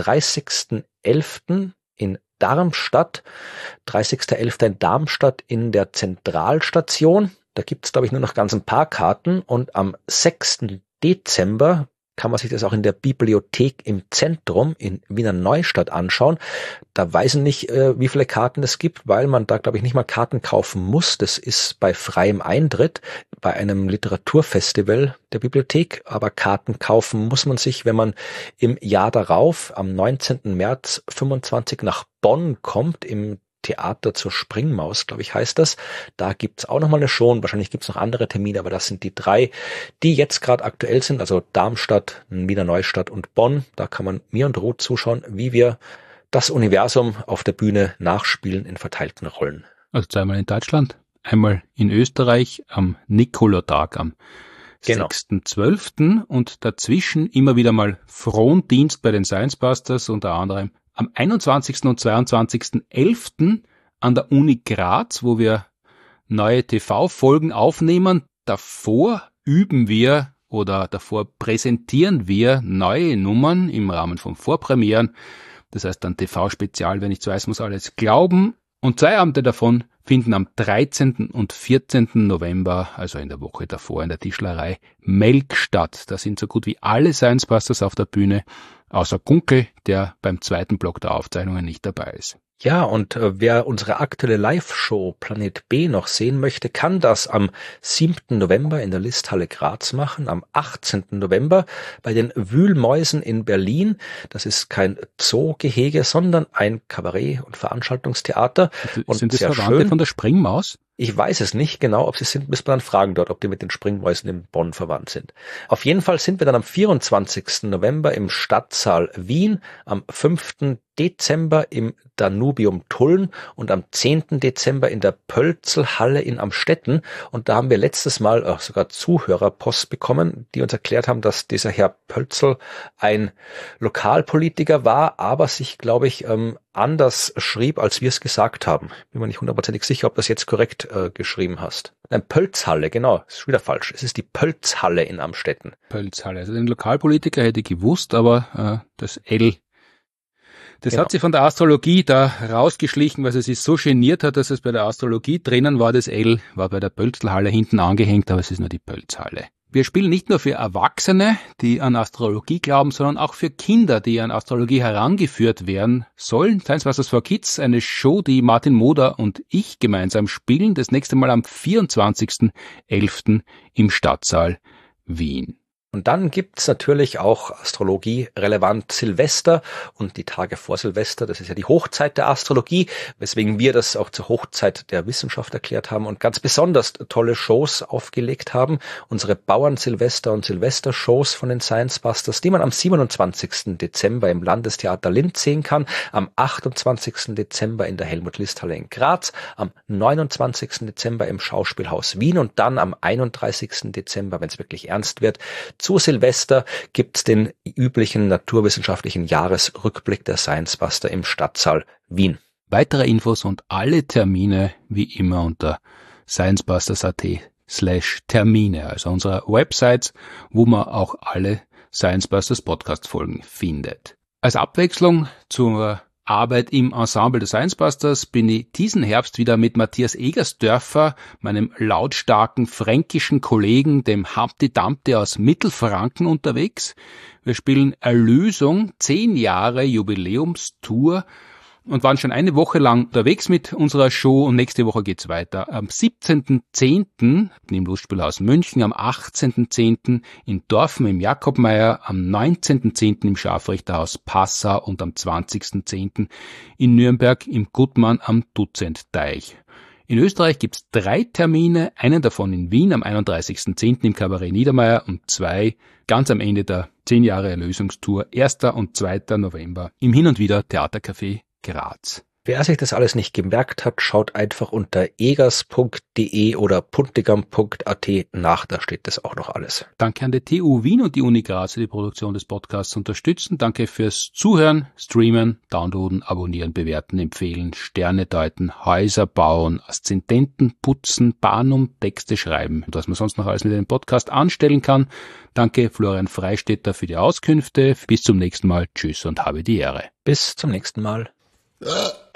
30.11. in Darmstadt, 30.11. in Darmstadt in der Zentralstation. Da gibt's, glaube ich, nur noch ganz ein paar Karten, und am 6. Dezember kann man sich das auch in der Bibliothek im Zentrum in Wiener Neustadt anschauen. Da weiß ich nicht, wie viele Karten es gibt, weil man da, glaube ich, nicht mal Karten kaufen muss. Das ist bei freiem Eintritt bei einem Literaturfestival der Bibliothek. Aber Karten kaufen muss man sich, wenn man im Jahr darauf, am 19. März 25 nach Bonn kommt, im Theater zur Springmaus, glaube ich, heißt das. Da gibt's auch nochmal eine Show, und wahrscheinlich gibt's noch andere Termine, aber das sind die 3, die jetzt gerade aktuell sind, also Darmstadt, Wiener Neustadt und Bonn. Da kann man mir und Ruth zuschauen, wie wir das Universum auf der Bühne nachspielen in verteilten Rollen. Also 2-mal in Deutschland, einmal in Österreich am Nikolautag am 6.12. und dazwischen immer wieder mal Frondienst bei den Science Busters, unter anderem am 21. und 22.11. an der Uni Graz, wo wir neue TV-Folgen aufnehmen. Davor üben wir oder davor präsentieren wir neue Nummern im Rahmen von Vorpremieren. Das heißt dann TV-Spezial, wenn ich weiß, muss alles glauben. Und 2 Abende davon finden am 13. und 14. November, also in der Woche davor, in der Tischlerei Melk statt. Da sind so gut wie alle Science Busters auf der Bühne, außer Gunkel, der beim zweiten Block der Aufzeichnungen nicht dabei ist. Ja, und wer unsere aktuelle Live-Show Planet B noch sehen möchte, kann das am 7. November in der Listhalle Graz machen, am 18. November bei den Wühlmäusen in Berlin. Das ist kein Zoogehege, sondern ein Kabarett- und Veranstaltungstheater. Und sind das sehr Verwandte schön. Von der Springmaus? Ich weiß es nicht genau, ob sie sind, müssen wir dann fragen dort, ob die mit den Springmäusen in Bonn verwandt sind. Auf jeden Fall sind wir dann am 24. November im Stadtsaal Wien, am 5. Dezember im Danubium Tulln und am 10. Dezember in der Pölzelhalle in Amstetten. Und da haben wir letztes Mal sogar Zuhörerpost bekommen, die uns erklärt haben, dass dieser Herr Pölzel ein Lokalpolitiker war, aber sich, glaube ich, anders schrieb, als wir es gesagt haben. Bin mir nicht hundertprozentig sicher, ob du das jetzt korrekt geschrieben hast. Nein, Pölzhalle, genau, ist wieder falsch. Es ist die Pölzhalle in Amstetten. Pölzhalle, also den Lokalpolitiker hätte ich gewusst, aber das L, das Genau. hat sie von der Astrologie da rausgeschlichen, weil sie sich so geniert hat, dass es bei der Astrologie drinnen war. Das L war bei der Pölzlhalle hinten angehängt, aber es ist nur die Pölzhalle. Wir spielen nicht nur für Erwachsene, die an Astrologie glauben, sondern auch für Kinder, die an Astrologie herangeführt werden sollen. Science Busters for Kids, eine Show, die Martin Moder und ich gemeinsam spielen. Das nächste Mal am 24.11. im Stadtsaal Wien. Und dann gibt's natürlich auch Astrologie-relevant Silvester und die Tage vor Silvester. Das ist ja die Hochzeit der Astrologie, weswegen wir das auch zur Hochzeit der Wissenschaft erklärt haben und ganz besonders tolle Shows aufgelegt haben. Unsere Bauern-Silvester- und Silvester-Shows von den Science Busters, die man am 27. Dezember im Landestheater Linz sehen kann, am 28. Dezember in der Helmut-List-Halle in Graz, am 29. Dezember im Schauspielhaus Wien und dann am 31. Dezember, wenn es wirklich ernst wird, zu Silvester gibt's den üblichen naturwissenschaftlichen Jahresrückblick der Science Buster im Stadtsaal Wien. Weitere Infos und alle Termine wie immer unter sciencebusters.at/Termine, also unserer Website, wo man auch alle Science Busters Podcast Folgen findet. Als Abwechslung zur Arbeit im Ensemble der Science Busters bin ich diesen Herbst wieder mit Matthias Egersdörfer, meinem lautstarken fränkischen Kollegen, dem Humpty Dumpty aus Mittelfranken, unterwegs. Wir spielen Erlösung, 10 Jahre Jubiläumstour und waren schon eine Woche lang unterwegs mit unserer Show und nächste Woche geht's weiter. Am 17.10. im Lustspielhaus München, am 18.10. in Dorfen im Jakobmeier, am 19.10. im Scharfrichterhaus Passau und am 20.10. in Nürnberg im Gutmann am Duzentteich. In Österreich gibt's 3 Termine, einen davon in Wien am 31.10. im Kabarett Niedermeyer und 2 ganz am Ende der 10 Jahre Erlösungstour, 1. und 2. November im Hin und Wieder Theatercafé Graz. Wer sich das alles nicht gemerkt hat, schaut einfach unter egers.de oder puntigam.at nach, da steht das auch noch alles. Danke an die TU Wien und die Uni Graz, die die Produktion des Podcasts unterstützen. Danke fürs Zuhören, Streamen, Downloaden, Abonnieren, Bewerten, Empfehlen, Sterne deuten, Häuser bauen, Aszendenten putzen, Barnum, Texte schreiben und was man sonst noch alles mit dem Podcast anstellen kann. Danke Florian Freistetter für die Auskünfte. Bis zum nächsten Mal. Tschüss und habe die Ehre. Bis zum nächsten Mal.